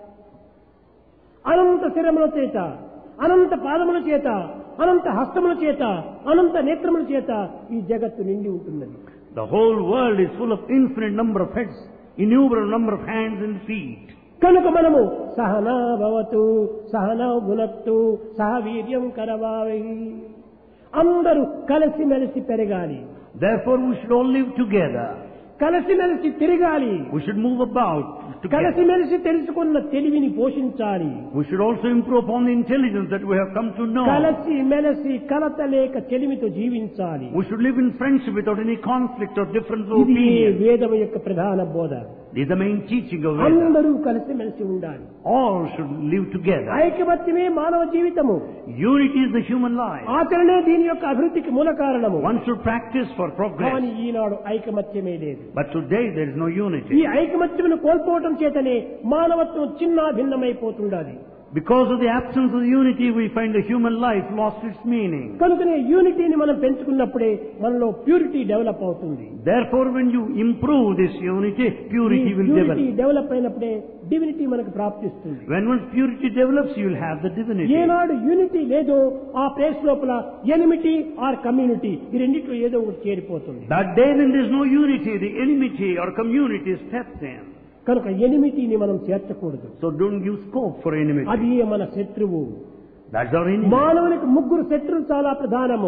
అనంత శిరముల చేత, అనంత పాదముల చేత, అనంత హస్తముల చేత, అనంత నేత్రముల చేత ఈ జగత్తు నిండి ఉంటున్నది. The whole world is full of infinite number of heads, innumerable number of hands and feet. కనుక మనము సహనా భవతు సహనా భునక్తు సహ వీర్యం కరవావై అందరూ కలిసిమెలిసి పెరగాలి. Therefore we should all live together. కలిసిమెలిసి తిరగాలి. We should move about together. కలిసిమెలిసి తెలుసుకున్న తెలివిని పోషించాలి. We should also improve upon the intelligence that we have come to know. కలిసి మెలిసి కలత లేక చెలిమితో జీవించాలి. We should live in friendship without any conflict or difference of ఇది opinion. వేదం యొక్క ప్రధాన బోధ. This is the main teaching of Veda. అందరూ కలిసిమెలిసి ఉండాలి. All should live together. ఐకమత్యమే మానవ జీవితము. Unity is the human life. ఆచరణే దీని యొక్క అభివృద్ధికి మూల కారణము. One should practice for progress. కానీ ఈనాడు ఐకమత్యమే లేదు. But today there is no ఈ unity. ఐకమత్యమును కోల్పోవటం చేతనే మానవత్వం చిన్న భిన్నమైపోతుండాలి. Because of the absence of unity, we find the human life lost its meaning. కనుకనే యూనిటీని మనం పెంచుకున్నప్పుడే మనలో ప్యూరిటీ డెవలప్ అవుతుంది. Therefore, when you improve this unity, purity will unity develop. Develop అయినప్పుడే డివినిటీ మనకు ప్రాప్తిస్తుంది. When once purity develops, you will have the divinity. ఏనాడు unity లేదో ఆ ప్లేస్ లోపల ఎనిమిటీ ఆర్ కమ్యూనిటీ ఈ రెండిట్లో ఏదో ఒకటి చేరిపోతుంది. That day when there is no unity, the enmity or community steps in. కనుక ఎనిమిటీని మనం చేర్చకూడదు. So don't give scope for enmity. అది మన శత్రువు. That's our enemy. మానవునికి ముగ్గురు శత్రువులు చాలా ప్రధానము.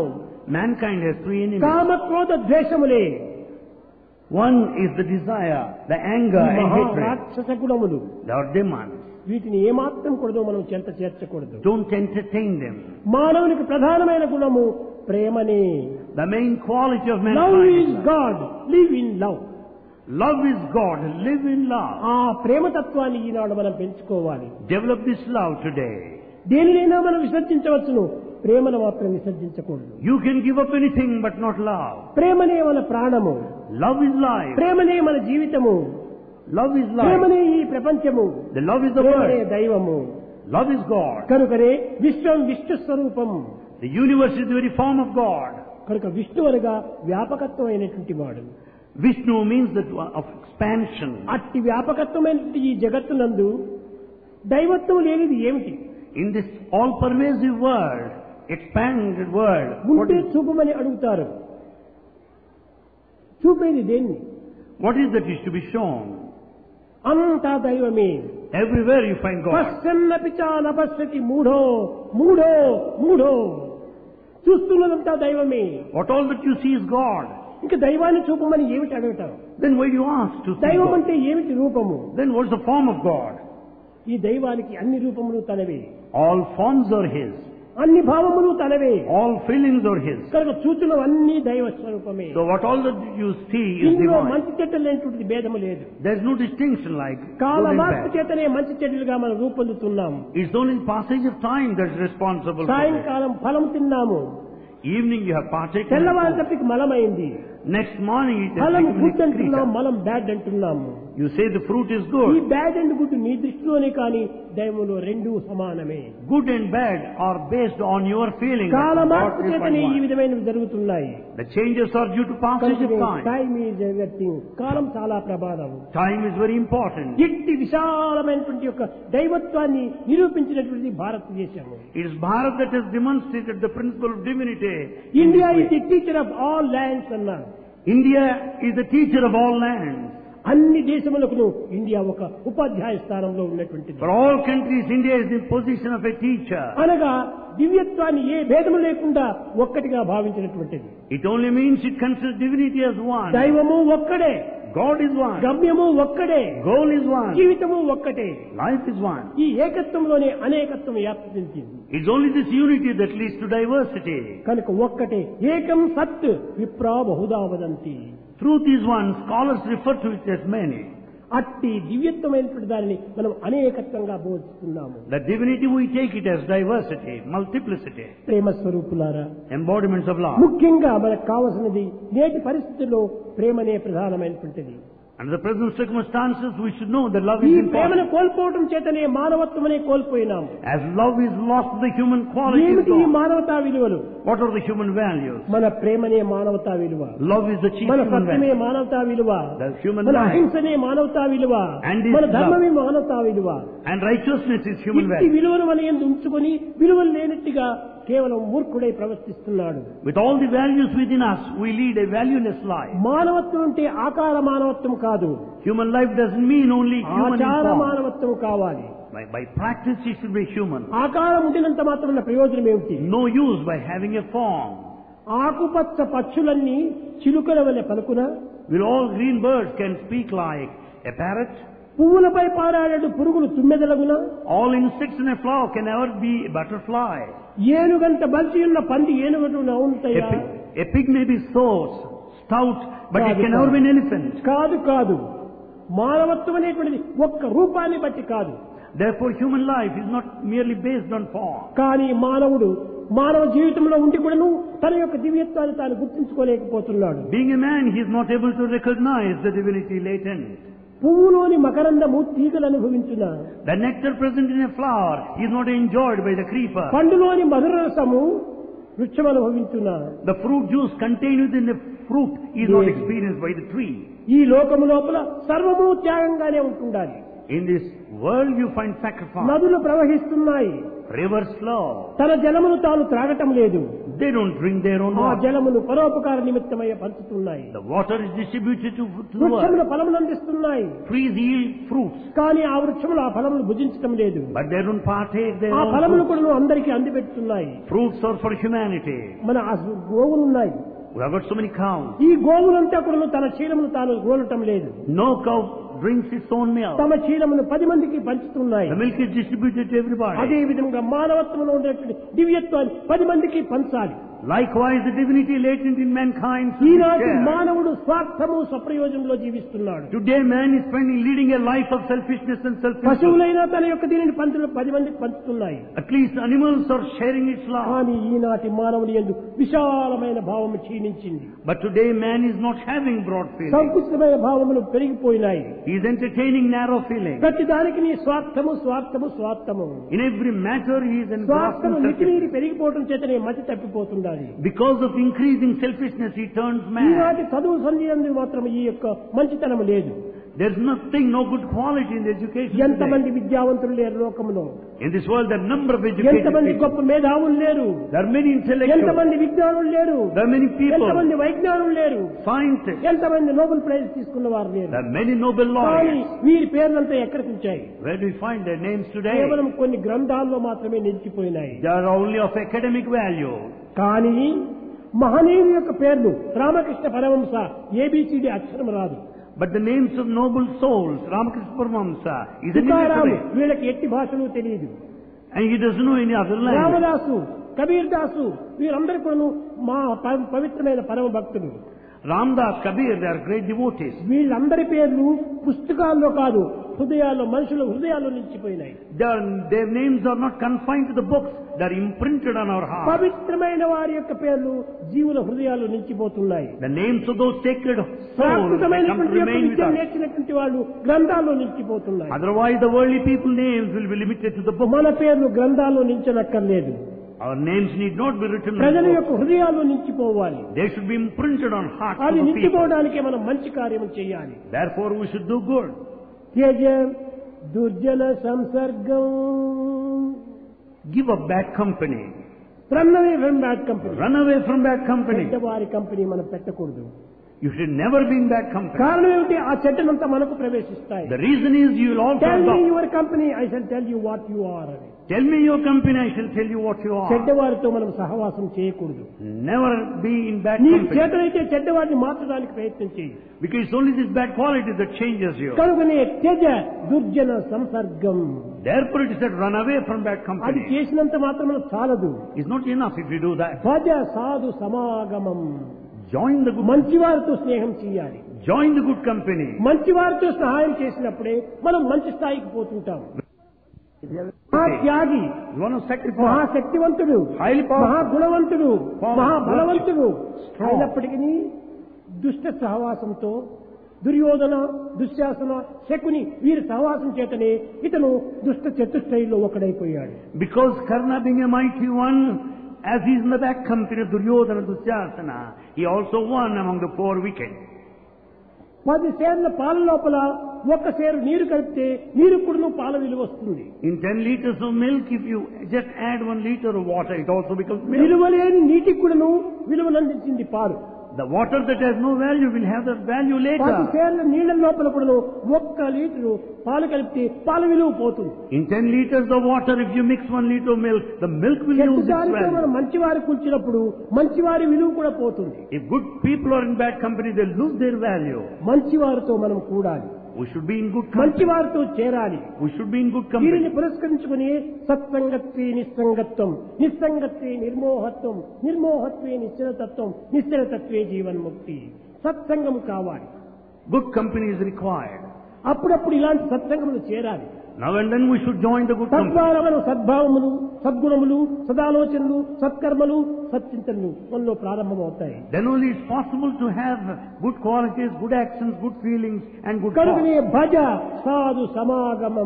Mankind has three enemies. కామ క్రోధ ద్వేషములే One is the desire, the anger and hatred. రాక్షస గుణములు. They are demons. వీటిని ఏమాత్రం కూడదు మనం చెంత చేర్చకూడదు. Don't entertain them. మానవునికి ప్రధానమైన గుణము ప్రేమనే. The main quality of love mankind is is love. God, live in love. Love is God, live in love. ఆ ప్రేమతత్వాన్ని ఈనాడు మనం పెంచుకోవాలి. Develop this love today. దేనినైనా మనం విసర్జించవచ్చును, ప్రేమను మాత్రం విసర్జించకూడదు. You can give up anything but not love. ప్రేమనే మన ప్రాణము, Love is life. ప్రేమనే మన జీవితము, Love is life. ప్రేమనే ఈ ప్రపంచము, The love is the ప్రేమనే word. దైవము. Love is God. కనుకనే విశ్వం విష్ణు స్వరూపం. The universe is the very form of God. కనుక విష్ణు అనగా వ్యాపకత్వం అయినటువంటి వాడు. Vishnu means that of expansion. అట్టి వ్యాపకత్వమైనటువంటి ఈ జగత్తునందు దైవత్వం లేనిది ఏమిటి? In this all-pervasive world, expanded world, what ఉంటే is, చూపమని అడుగుతారు. చూపేది దేన్ని? what is that is to be shown? అంతా దైవమే. Everywhere you find God. పశ్చన్నపి చ నపశ్యతి మూఢో మూఢో మూఢో. చూస్తున్నదంతా దైవమే. What all that you see is God. ఇంకా దైవాన్ని చూపమని ఏమిటి అడుగుతారు? Then why do you ask to see దైవం God? అంటే ఏమిటి రూపము? Then what's the form of God? ఈ దైవానికి అన్ని రూపములు తనవే, All forms are His. అన్ని భావములు తనవే. All feelings are His. కనుక చూచున్నవన్నీ దైవ స్వరూపమే. So what all that you see is ఇందులో divine. మంచి చెడ్డలేనటువంటి భేదము లేదు. There's no distinction like good కాల and మార్పు bad. చేతనే మంచి చెడ్డలుగా మనం రూపొందుతున్నాం. It's only passage of time that's responsible for it. సాయంకాలం ఫలం తిన్నాము, Evening you have partaken. తెల్లవారి తప్పికి మలమైంది. Next morning it has ఫలం become గుడ్ అంటున్నాం, excreta. మలం బ్యాడ్ అంటున్నాము. You say the fruit is ఈ good. బ్యాడ్ అండ్ గుడ్ నీ దృష్టిలోనే కానీ దైవంలో రెండూ సమానమే. Good and bad are based on your feeling. కాల What మార్పు you చేతనే find ఈ one. విధమైనవి జరుగుతున్నాయి. The changes are due to passage of time. Time is everything. కాలం చాలా ప్రమాదం. Time is very important. ఇట్టి విశాలమైనటువంటి యొక్క దైవత్వాన్ని నిరూపించినటువంటి భారతదేశము. It is Bharat that has demonstrated the principle of divinity. in India this is way. The teacher of all lands అన్నారు. India is the teacher of all lands. అన్ని దేశములకు India ఒక ఉపాధ్యాయ స్థానంలో ఉన్నటువంటిది. For all countries, India is in position of a teacher. అనగా దివ్యత్వాన్ని ఏ భేదము లేకుండా ఒక్కటిగా భావించినటువంటిది. It only means it considers divinity as one. దైవము ఒక్కడే, God is one. గమ్యము ఒక్కడే, Goal is one. జీవితము ఒక్కటే. Life is one. ఈ ఏకత్వంలోనే అనేకత్వం వ్యాప్తించింది. It's only this unity that leads to diversity. కనుక ఒక్కటే ఏకం సత్ విప్రా Bahuda వదంతి. Truth is one. Scholars refer to it as many. అట్టి దివ్యత్వమైనటువంటి దానిని మనం అనేకత్వంగా బోధిస్తున్నాము. The divinity we take it as diversity, multiplicity, ప్రేమ స్వరూపులారా, embodiments of love. ముఖ్యంగా మనకు కావలసినది నేటి పరిస్థితుల్లో ప్రేమనే ప్రధానమైనటువంటిది. Under the present circumstances, we should know that love ఈ is ప్రేమను important. కోల్పోవటం చేతనే మానవత్వమనే కోల్పోయినాము. As love is lost, the human quality is ఏమిటి ఈ gone. మానవతా విలువలు? What are the human values? మన ప్రేమనే మానవతా విలువ, Love is the chief మన human సత్యమే value. మానవతా విలువ, The human మన life. అహింసనే మానవతా విలువ, And is మన love. ధర్మమే మానవతా విలువ. And righteousness is human ఇట్టి value. విలువలు మన యందు ఉంచుకొని విలువలు లేనట్టుగా కేవలం మూర్ఖుడై ప్రవర్తిస్తున్నాడు. With all the values within us, we lead a valueless life. మానవత్వం అంటే ఆకార మానవత్వం కాదు, Human life doesn't mean only human in ఆచార form. మానవత్వం కావాలి. By, by practice, it should be human. ఆకారం ఉండినంత మాత్రం ప్రయోజనం ఏమిటి? No use by having a form. ఆకుపచ్చ పక్షులన్నీ చిలుకల వలె పలుకున, Will all green birds can speak like a parrot? పువ్వులపై పారాడేడు పురుగులు తుమ్మెదలగున, All insects in a flower can never be a butterfly. ఏనుగంట బలిసి ఉన్న పంది ఏనుగటు A, నవ్వుతాయా? pig, a pig may be so stout, but it can never be an elephant. కాదు కాదు. మానవత్వం అనేటువంటిది ఒక్క రూపాన్ని బట్టి కాదు. Therefore, human life is not merely based on form. కానీ మానవుడు మానవ జీవితంలో ఉండి కూడాను తన యొక్క దివ్యత్వాన్ని తాను గుర్తించుకోలేకపోతున్నాడు. Being a man, he is not able to recognize the divinity latent. పువ్వులోని మకరందము తీగలు అనుభవించున, The nectar present in a flower is not enjoyed by the creeper. పండులోని మధుర రసము వృక్షం అనుభవించున. The fruit juice contained within the fruit is not Yes. experienced by the tree. ఈ లోకము లోపల సర్వము త్యాగంగానే ఉంటుండాలి. In this world, you find sacrifice. నదులు ప్రవహిస్తున్నాయి, Rivers flow. తన జలమును తాను త్రాగటం లేదు. They don't drink their own ఆ water. జలమును పరోపకార నిమిత్తమై పంచుతున్నాయి. The water is distributed to, to the వృక్షముల world. ఫలములు అందిస్తున్నాయి. Trees yield fruits. కానీ ఆ వృక్షములు ఆ ఫలములు భుజించటం లేదు. But they don't partake their ఆ own ఫలములు fruits. కూడా అందరికీ అందిపెడుతున్నాయి. Fruits are for humanity. మన ఆ గోవులు ఉన్నాయి. We have got so many cows. ఈ గోవులంతా కూడా తన క్షీరమును తాను గోలటం లేదు. No cow drinks its own milk. తమ క్షీరమును పది మందికి పంచుతున్నాయి. The milk is distributed to everybody. అదే విధంగా మానవత్వంలో ఉండేటువంటి దివ్యత్వాన్ని పది మందికి పంచాలి. Likewise, the divinity latent in mankind should be ఈనాటి shared. మానవుడు స్వార్థము స్వప్రయోజనంలో జీవిస్తున్నాడు. Today, man is spending leading a life of selfishness and self-interest. పశువులైనా తన యొక్క దీనిని పంచులు పది మందికి పంచుతున్నాయి. At least animals are sharing its love. కానీ ఈనాటి మానవుని యందు విశాలమైన భావము క్షీణించింది. But today, man is not having broad feelings. సంకుచితమైన భావములు పెరిగిపోయినాయి. He is entertaining narrow feelings. ప్రతి దానికి నీ స్వార్థము స్వార్థము స్వార్థము. In every matter, he is engrossed in స్వార్థము selfishness. మితిమీరి పెరిగిపోవడం చేతనే మతి తప్పిపోతుండాలి. Because of increasing selfishness, he turns mad. ఈనాటి చదువు సంధ్యందు మాత్రం ఈ యొక్క మంచితనం లేదు. There is nothing, no good quality in the education ఎంతమంది today. విద్యావంతులు లేరు లోకంలో. In this world, there are number of educated ఎంతమంది people. గొప్ప మేధావులు లేరు. There are many intellectuals. ఎంతమంది విజ్ఞానులు లేరు. There are many people, ఎంతమంది వైజ్ఞానులు లేరు. scientists. ఎంతమంది నోబెల్ ప్రైజ్ తీసుకున్న వారు లేరు. There are many Nobel కానీ lawyers. వీరి పేర్లంతా ఎక్కడికి వచ్చాయి? Where do we find their names today? కేవలం కొన్ని గ్రంథాల్లో మాత్రమే నిలిచిపోయినాయి. They are only of academic value. కానీ మహనీయుల యొక్క పేర్లు రామకృష్ణ పరమహంస ఏబిసిడి అక్షరం రాదు. But the names of noble souls, Ramakrishna Paramahamsa, is an Tukaramu illiterate. వీళ్ళకి ఎట్టి భాషలు తెలియదు. And he doesn't know any other language. Ramadasu Kabir Dasu వీరందరూ కూడా మా ప- పవిత్రమైన పరమ భక్తులు. Ramdas, Kabir, they are great devotees. వీళ్ళందరి పేర్లు పుస్తకాల్లో కాదు, హృదయాల్లో మనుషుల హృదయాల్లో నిలిచిపోయినాయి. Their, their names are not confined to the books, they are imprinted on our heart. పవిత్రమైన వారి యొక్క పేర్లు జీవుల హృదయాల్లో నిలిచిపోతున్నాయి. The names of those sacred souls they come to ప్రాకృతమైనటువంటి యొక్క remain with విద్యను us. నేర్చినటువంటి వాళ్ళు గ్రంథాల్లో నిలిచిపోతున్నాయి. Otherwise, the worldly people names will be limited to the book. మన పేర్లు గ్రంథాల్లో నిలిచనక్కర్లేదు. Our names need not be written ప్రజల on యొక్క books. హృదయాల్లో నిలిచిపోవాలి. They should be imprinted on hearts అది of the people. నిలిచిపోవడానికే మనం మంచి కార్యం చేయాలి. Therefore, we should do good. త్యజ దుర్జన సంసర్గం. Give up bad company. Run away from bad company. Run away from bad company. చెడ్డవారి కంపెనీ మనం పెట్టకూడదు. You should never be in bad company. కారణం ఏమిటి? ఆ చెడ్డనంతా మనకు ప్రవేశిస్తాయి. The reason is you will also tell me adopt. Your company, I shall tell you what you are అని. Tell me your company, I shall tell you what you are. చెడ్డవారితో మనం సహవాసం చేయకూడదు. Never be in bad నీ company. చేతనైతే చెడ్డవారిని మార్చడానికి ప్రయత్నం చేయి. Because it's only this bad quality that changes you. కనుకనే త్యజ దుర్జన సంసర్గం. Therefore it is said, run away from bad అది company. చేసినంత మాత్రమే చాలదు. It's not enough if you do that. భజ సాధు సమాగమం. Join the good, మంచివారితో స్నేహం చేయాలి. join the good company. మంచివారితో సహాయం చేసినప్పుడే మనం మంచి స్థాయికి పోతుంటాం. మహా త్యాగి, You want to sacrifice. మహాశక్తివంతుడు, Highly powerful. మహాగుణవంతుడు, Power, మహాబలవంతుడు strong. అయినప్పటికీ దుష్ట సహవాసంతో దుర్యోధన, దుశ్శాసన, శకుని వీరి సహవాసం చేతనే ఇతను దుష్ట చతుష్టయంలో ఒకడైపోయాడు. Because Karna being a mighty one, as he is in the back company of Duryodhana and Dusyasana, he also won among the four wicked. పది సేర్ల పాల లోపల ఒక్క సేరు నీరు కలిపితే నీరు కూడా పాల విలువ వస్తుంది. In ten liters of milk, if you just add one liter of water, it also becomes milk. విలువలేని నీటికి కూడాను విలువనందించింది పాలు. The water that has no value will have that value పది later. సేర్ల నీళ్ల లోపల కూడాను ఒక్క లీటరు పాలు కలిపితే పాల విలువ పోతుంది. In ten liters of water, if you mix one liter of milk, the milk will lose its చెడ్డదారితో value. మనం మంచివారి కూర్చున్నప్పుడు మంచివారి విలువ కూడా పోతుంది. If good people are in bad company, they lose their value. మంచివారితో మనం కూడాలి. We should be in good company. మంచివారితో చేరాలి. We should be in good దీనిని company. పురస్కరించుకుని సత్సంగత్వే నిస్సంగత్వం, నిస్సంగత్వే నిర్మోహత్వం, నిర్మోహత్వే నిశ్చలతత్వం, నిశ్చలతత్వే జీవన్ముక్తి. సత్సంగం కావాలి. Good company is required. అప్పుడప్పుడు ఇలాంటి సత్సంగములు చేరాలి. Now and then we should join the good company. తద్వారా మనం సద్భావములు, సద్గుణములు, సదాలోచనలు, సత్కర్మలు, సత్చింతనలు మనలో ప్రారంభమవుతాయి. Then only it's possible to have good qualities, good actions, good feelings and good కనుకనే thoughts. భజ సాధు సమాగమం.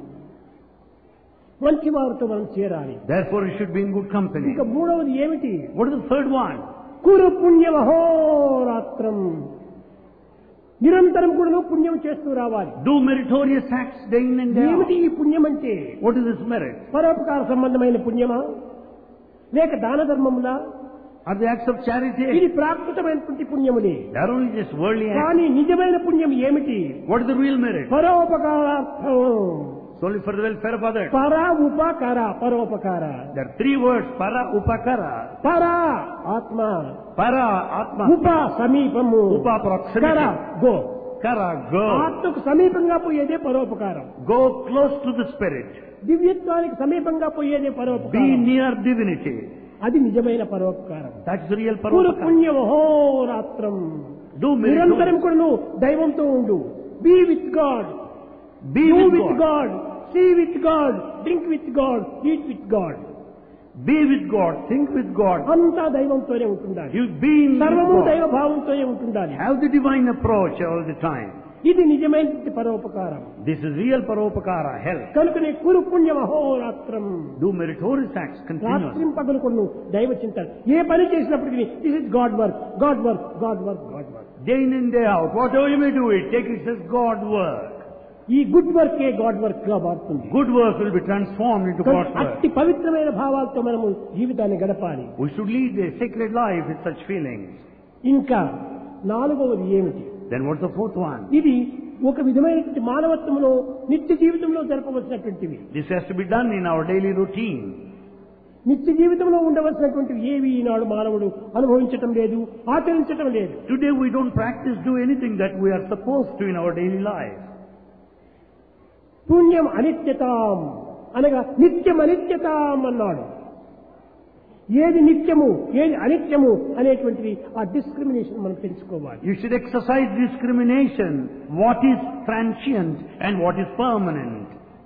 మంచి వారితో మనం చేరాలి. Therefore it should be in good company. ఇంకా మూడవది ఏమిటి? What is the third one? కురు పుణ్యమహోరాత్రం. నిరంతరం కూడా పుణ్యం చేస్తూ రావాలి. Do meritorious acts day in and day ఏమిటి out. ఈ పుణ్యం అంటే? What is this merit? పరోపకార సంబంధమైన పుణ్యమా లేక దాన ధర్మములా? Are the acts of charity? ఇది ప్రాకృతమైనటువంటి పుణ్యములే. They are only just worldly acts. కానీ నిజమైన పుణ్యం ఏమిటి? What is the real merit? పరోపకారార్థం. It's only for the welfare of others. పర ఉపకార పరోపకార. There are three words: para, upakara. పర ఆత్మ, Para, atma. ఉప సమీపము, Upa, కర proximity. గో. Kara, go. ఆత్మకు సమీపంగా పోయేదే పరోపకారం. Go close to the spirit. దివ్యత్వానికి సమీపంగా పోయేదే Be పరోపకారం. near divinity. అది నిజమైన పరోపకారం. That's the real పూర్వ paropakara. పుణ్యం అహోరాత్రం. Do నిరంతరం meritorious. కూడా నువ్వు దైవంతో ఉండు. Be with God, Be do with with God. God, see with God, drink with God, eat with God. Be with God. Think with God. అంతా దైవంతోనే ఉంటుండాలి. You be in సర్వము with God. దైవ భావంతోనే ఉంటుండాలి. Have the divine approach all the time. ఇది నిజమైన పరోపకారం. This is real paropakara, help. కనుకనే కురు పుణ్యం అహోరాత్రం. Do meritorious acts continuously. రాత్రి పగలు కొను దైవ చింతన. ఏ పని చేసినప్పటికీ this is God work, God work, God work, God work. Day in and day out, whatever you may do it, take it as God work. ఈ గుడ్ వర్క్ ఏ గాడ్ వర్క్ గా మారుతుంది. Good work will be transformed into కనుక God's work. అట్టి పవిత్రమైన భావాలతో మనము జీవితాన్ని గడపాలి. We should lead a sacred life with such feelings. ఇంకా నాలుగవది ఏమిటి? Then what's the fourth one? ఇది ఒక విధమైనటువంటి మానవత్వంలో నిత్య జీవితంలో జరపవలసినటువంటివి. This has to be done in our daily routine. నిత్య జీవితంలో ఉండవలసినటువంటివి ఏవి ఈనాడు మానవుడు అనుభవించటం లేదు, ఆచరించటం లేదు. Today we don't practice, do anything that we are supposed to in our daily life. పుణ్యం అనిత్యతాం అనగా నిత్యం అనిత్యతాం అన్నాడు. ఏది నిత్యము ఏది అనిత్యము అనేటువంటిది ఆ డిస్క్రిమినేషన్ మనం తెలుసుకోవాలి. You should exercise discrimination. What is transient and what is permanent?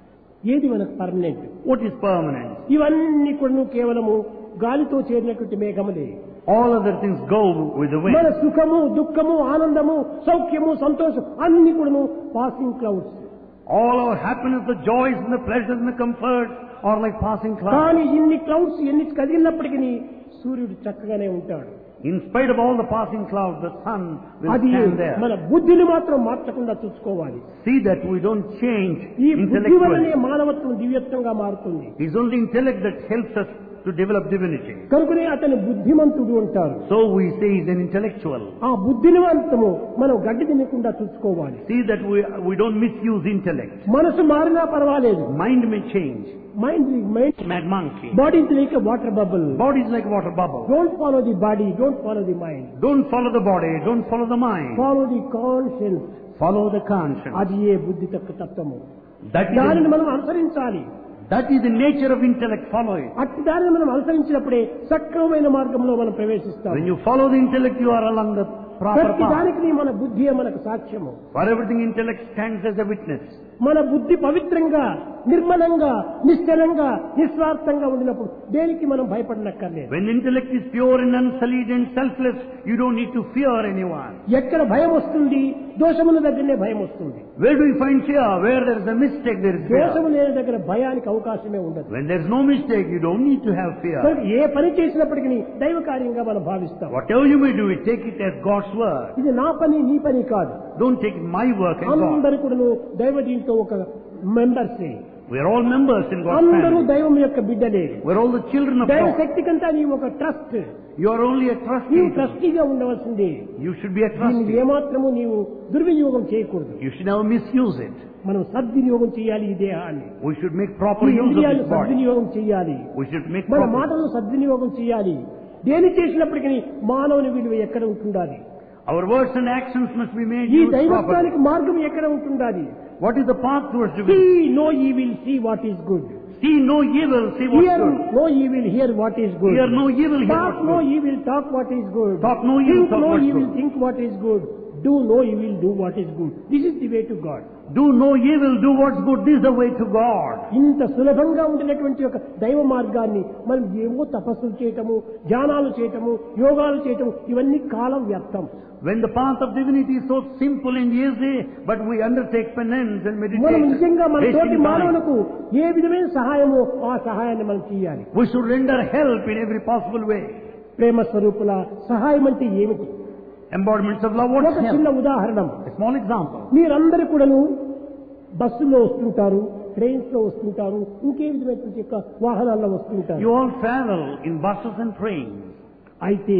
ఏది మనకు పర్మనెంట్? What is permanent? ఇవన్నీ కూడా కేవలము గాలితో చేరినటువంటి మేఘములే. All other things go with the మన wind. సుఖము, దుఃఖము, ఆనందము, సౌఖ్యము, సంతోషం అన్ని కూడా passing clouds. All our happiness, the joys and the pleasures and the comforts are like passing clouds. కానీ ఇన్ని క్లౌడ్స్ ఎన్ని కదిలినప్పటికీ సూర్యుడు చక్కగానే ఉంటాడు. In spite of all the passing clouds, the sun will అది stand there. మన బుద్ధిని మాత్రం మార్చకుండా చూసుకోవాలి. See that we don't change ఈ బుద్ధి వలనే intellectually. మానవత్వం దివ్యత్వంగా మారుతుంది. It's only intellect that helps us to develop divinity. కనుకనే అతను బుద్ధిమంతుడు అంటారు. So we say he's an intellectual. ఆ బుద్ధినివంతము మనం గడ్డి తినకుండా చూసుకోవాలి. See that we, we don't misuse intellect. మనసు మారినా పర్వాలేదు. Mind may change. Mind mind Mad monkey. Body is like a water bubble. Body is like water bubble. Don't follow the body, don't follow the mind. Don't follow the body, don't follow the mind. Follow the conscience. Follow the conscience. అది ఏ బుద్ధి తత్వ తత్వము. That is, దానిని the, మనం అనుసరించాలి. that is the nature of intellect. Follow it. అట్టి దానిని మనం అనుసరించినప్పుడే సక్రమమైన మార్గంలో మనం ప్రవేశిస్తాం. When you follow the intellect, you are along the proper ప్రతి path. దానికి మన బుద్ధియే మనకు సాక్ష్యము. For everything, intellect stands as a witness. మన బుద్ధి పవిత్రంగా, నిర్మలంగా, నిశ్చలంగా, నిస్వార్థంగా ఉండినప్పుడు దేనికి మనం భయపడనక్కర్లేదు. When intellect is pure and unsullied and selfless, you don't need to fear anyone. ఎక్కడ భయం వస్తుంది? దోషముల దగ్గరనే భయం వస్తుంది. Where do you find fear? Where there is a mistake, there is fear. దోషము లేని దగ్గర భయానికి అవకాశమే ఉండదు. When there is no mistake, you don't need to have fear. కనుక ఏ పని చేసినప్పటికీ దైవ కార్యంగా మనం భావిస్తాం. Whatever you may do, it, take it as God's word. ఇది నా పని, నీ పని కాదు. Don't take my work as God. అందరూ కూడా దైవ దీంతో ఒక మెంబర్సే. We are all members in God's అందరూ family. దైవం యొక్క బిడ్డలే. We are all the children of దైవ God. శక్తి కంటే నీవు ఒక trust. You are only a నీవు trustee. ట్రస్టీగా ఉండవలసింది. You should be a దీన్ని trustee. ఏమాత్రము నీవు దుర్వినియోగం చేయకూడదు. You should never misuse it. మనం సద్వినియోగం చేయాలి ఈ దేహాన్ని. We should make proper ఈ use of ఇంద్రియాలు this body. సద్వినియోగం చేయాలి. We should make మన proper. మాటలను సద్వినియోగం చేయాలి. దేని చేసినప్పటికీ మానవుని విలువ ఎక్కడ ఉంటుండాలి? Our words and actions must be made ఈ used properly. దైవత్వానికి మార్గం ఎక్కడ ఉంటుండాలి? What is the path towards divinity? See no evil, see what is good. See no evil, see what's Hear good. no evil, hear what is good. Hear no evil, hear Talk what's no good. evil, talk what is good. Talk no evil, Think talk no what's evil, good. think what is good. Do no evil, do what is good. This is the way to God. Do no evil, do what's good. This is the way to God. ఇంత సులభంగా ఉండినటువంటి ఒక దైవ మార్గాన్ని మనం ఏమో తపస్సులు చేయటము, ధ్యానాలు చేయటము, యోగాలు చేయటము ఇవన్నీ కాలం వ్యర్థం. When the path of divinity is so simple and easy, but we undertake penance and మనం meditation, నిజంగా మన తోటి wasting time. మానవులకు ఏ విధమైన సహాయమో ఆ సహాయాన్ని మనం చేయాలి. We should render help in every possible way. ప్రేమ స్వరూపుల సహాయం అంటే ఏమిటి? embodiments of love. What ఒక is చిన్న help? ఉదాహరణ. A small example. మీరందరూ కూడాను బస్సులో వస్తుంటారు, ట్రైన్స్ లో వస్తుంటారు, ఇంకే విధమైనటువంటి యొక్క వాహనాల్లో వస్తుంటారు. You all travel in buses and trains. అయితే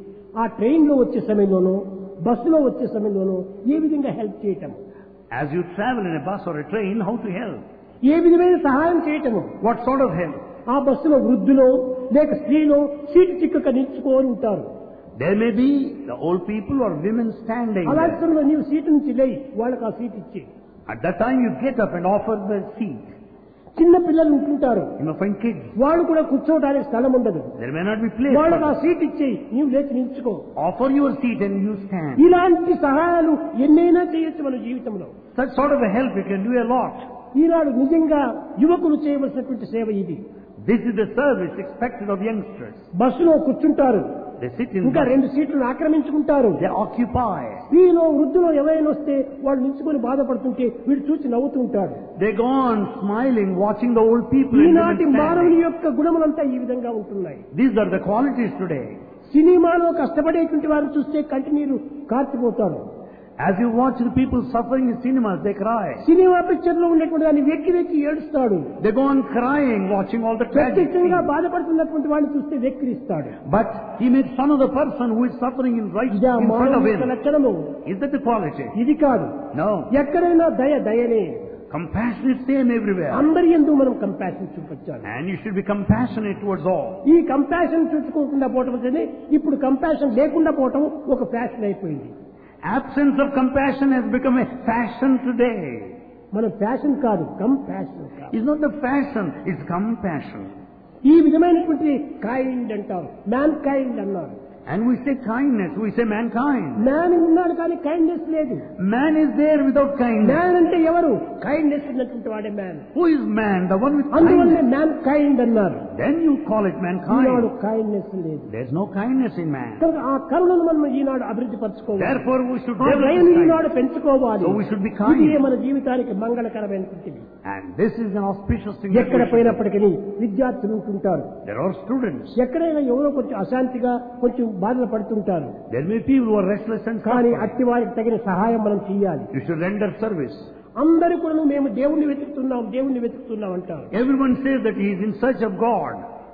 ఆ ట్రైన్ లో వచ్చే సమయంలోనూ బస్సులో వచ్చే సమయంలోనూ ఏ విధంగా హెల్ప్ చేయటం, As you travel in a bus or a train, how to help? ఏ విధమైన సహాయం చేయటము. What sort of help? ఆ బస్సులో వృద్ధులో లేక స్త్రీలో సీటు చిక్కక నిల్చుకొని ఉంటారు. There may be the old people or women standing అలాంటి there. సమయంలో నీవు సీటు నుంచి లేయి, వాళ్ళకి ఆ సీట్ ఇచ్చి. At that time you get up and offer the seat. చిన్న పిల్లలు ఉంటుంటారు, You may find kids. వాళ్ళు కూడా కూర్చోవడానికి స్థలం ఉండదు, There may not be place. వాళ్ళకి ఆ for- సీట్ ఇచ్చేయి, నీవు లేచి నిల్చుకో. Offer your seat and you stand. ఇలాంటి సహాయాలు ఎన్నైనా చేయొచ్చు మన జీవితంలో. Such sort of a help you can do a lot. ఈనాడు నిజంగా యువకులు చేయవలసినటువంటి సేవ ఇది. This is the service expected of youngsters. బస్సులో కూర్చుంటారు, They sit in ఇంకా bus. రెండు సీట్లను ఆక్రమించుకుంటారు. They occupy. స్త్రీలో వృద్ధులో ఎవరైనా వస్తే వాళ్ళు నిల్చుకొని బాధపడుతుంటే వీడు చూసి నవ్వుతూ ఉంటాడు. They go on smiling, watching the old people. and ఈనాటి women మానవుని standing. యొక్క గుణములంతా ఈ విధంగా ఉంటున్నాయి. These are the qualities today. సినిమాలో కష్టపడేటువంటి వారిని చూస్తే కంటి నీరు కార్చిపోతారు. As you watch the people suffering in cinemas, they cry. Cinema picture లో ఉండేటువంటి దాన్ని వెక్కి వెక్కి ఏడుస్తాడు. They go on crying, watching all the tragic ప్రత్యక్షంగా scenes. బాధపడుతున్నటువంటి వాడిని చూస్తే వెక్కిరిస్తాడు. But he makes fun of the person who is suffering in right ఇదే in front of మానవుని యొక్క him. లక్షణము. Is that the quality? ఇది కాదు. No. ఎక్కడైనా దయ దయనే. Compassion is same everywhere. అందరి యందు మనం కంపాషన్ చూపించాలి. And you should be compassionate towards all. ఈ కంపాషన్ చూసుకోకుండా పోవటం వల్లనే ఇప్పుడు కంపాషన్ లేకుండా పోవటం ఒక ఫ్యాషన్ అయిపోయింది. Absence of compassion has become a fashion today. మన ఫ్యాషన్ కాదు, కంపాషన్ కాదు. It's not the fashion, it's compassion. ఈ విధమైనటువంటి కైండ్ అంటారు, మ్యాన్ కైండ్ అన్నారు. And we say kindness, we say mankind. Man ఉన్నాడు కానీ కైండ్నెస్ లేదు. Man is there without kindness. Man అంటే ఎవరు? కైండ్నెస్ ఉన్నటువంటి వాడే man. Who is man? The one with అందువల్లే kindness. మ్యాన్ కైండ్ అన్నారు. Then you call it ఈనాడు mankind. కైండ్నెస్ లేదు. There's no kindness in man. కనుక ఆ కరుణను మనం ఈనాడు అభివృద్ధి పరచుకోవాలి. Therefore we should ఆ develop దయను kindness. ఈనాడు పెంచుకోవాలి. So we should be kind. ఇది మన జీవితానికి మంగళకరమైనటువంటిది. And this is an auspicious thing. that ఎక్కడ we should do. పోయినప్పటికీ విద్యార్థులు ఉంటుంటారు. There are students. ఎక్కడైనా ఎవరో కొంచెం అశాంతిగా కొంచెం బాధలు పడుతుంటారు. There may be people who are restless and కానీ suffering. అట్టి వారికి తగిన సహాయం మనం చేయాలి. You should render service. అందరూ కూడా మేము దేవుణ్ణి వెతుకుతున్నాం దేవుణ్ణి వెతుకుతున్నాం అంటారు. Everyone says that he is in search of God.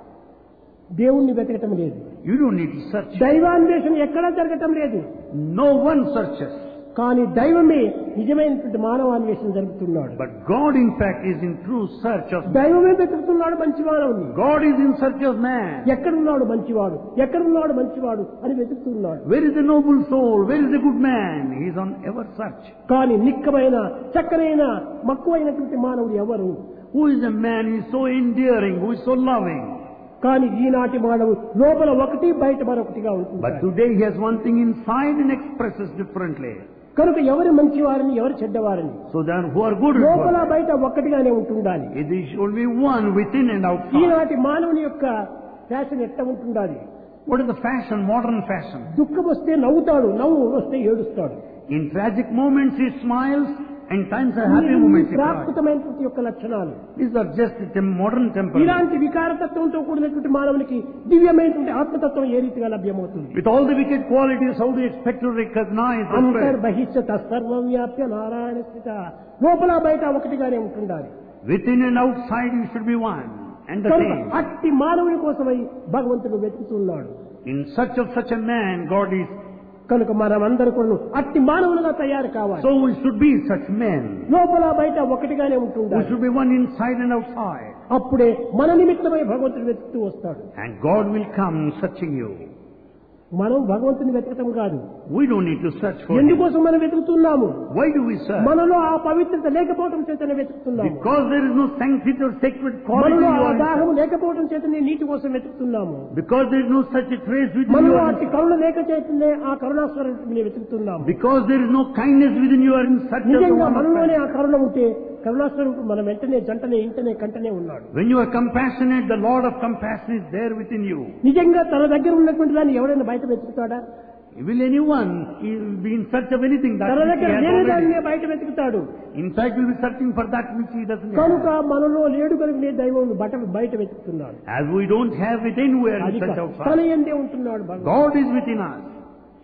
దేవుణ్ణి వెతకటం లేదు. You don't need to search. దైవాన్వేషణ ఎక్కడా జరగటం లేదు. No one searches. కానీ దైవమే నిజమైనటువంటి మానవాన్వేషణ జరుగుతున్నాడు. But God in fact is in true search of man. దైవమే వెతుకుతున్నాడు మంచి మానవుని. God is in search of man. ఎక్కడున్నాడు మంచివాడు, ఎక్కడున్నాడు మంచివాడు అని వెతుకుతున్నాడు. Where is the noble soul? Where is the good man? He is on ever search. కానీ నిక్కమైన చక్కనైన మక్కువైనటువంటి మానవుడు ఎవరు? Who is a man who is so endearing, who is so loving? కానీ ఈనాటి మానవు లోపల ఒకటి బయట మరొకటిగా ఉంటుంది. But today he has one thing inside and expresses differently. కనుక ఎవరు మంచివారిని ఎవరు చెడ్డవారిని So then who are good and లోపల bad? బయట ఒక్కటిగానే ఉంటుండాలి. It should be one within and outside. ఈనాటి మానవుని యొక్క ఫ్యాషన్ ఎట్లా ఉంటుండాలి? What is the fashion, modern fashion? దుఃఖం వస్తే నవ్వుతాడు, నవ్వు వస్తే ఏడుస్తాడు. In tragic moments he smiles, and times are happy moments he cries. ప్రాకృతమైనటువంటి యొక్క లక్షణాలు. These are just the modern temperament. ఇలాంటి వికారతత్వంతో కూడినటువంటి మానవునికి దివ్యమైనటువంటి ఆత్మతత్వం ఏ రీతిగా లభ్యమవుతుంది? With all the wicked qualities, how do you expect to recognize the spirit? అంతర్బహిష్యత సర్వం వ్యాప్య నారాయణ స్థిత. లోపల బయట ఒకటిగానే ఉంటుండాలి. Within and outside you should be one and the కనుక same. అట్టి మానవుని కోసమై భగవంతుడు వెతుకుతున్నాడు. In search of such a man, God is. కనుక మనమందరూ కూడా అట్టి మానవులుగా తయారు కావాలి. So we should be such men. లోపల బయట ఒకటిగానే We ఉంటుండాలి. should be one inside and outside. అప్పుడే మన నిమిత్తమై భగవంతుడు వెతుకుతూ వస్తాడు. And God will come searching you. మనం భగవంతుని వెతకటం కాదు. We don't need to search for Him. ఎందుకోసం మనం వెతుకుతున్నాము? Why do we search? మనలో ఆ పవిత్రత లేకపోవడం చేతనే వెతుకుతున్నాము. Because there is no sanctity or sacred quality మనలో you ఆ are. దాహం లేకపోవడం చేతనే నీటి కోసం వెతుకుతున్నాము. Because there is no such a trace within you. మనలో are- అట్టి కరుణ లేక చేతనే ఆ కరుణాస్వరూపిని వెతుకుతున్నాము. Because there is no kindness within you are in search of the నిజంగా one of మనలోనే kindness. ఆ కరుణ ఉంటే కరుణాస్వరూపుడు మన వెంటనే జంటనే ఇంటనే కంటనే ఉన్నాడు. When you are compassionate, the Lord of compassion is there within you. నిజంగా తన దగ్గర ఉన్నటువంటి దాన్ని ఎవరైనా బయట వెతుకుతాడా? Will anyone be in search of anything that తన which he దగ్గర has లేని దాన్ని already? బయట వెతుకుతాడు. In fact, will be searching for that which he doesn't కనుక have. మనలో లేడు కనుక దైవం బట బయట వెతుకుతున్నాడు. As we don't have within, we are అది in search తన outside. ఎందే ఉంటున్నాడు భగవంతుడు. God is within us.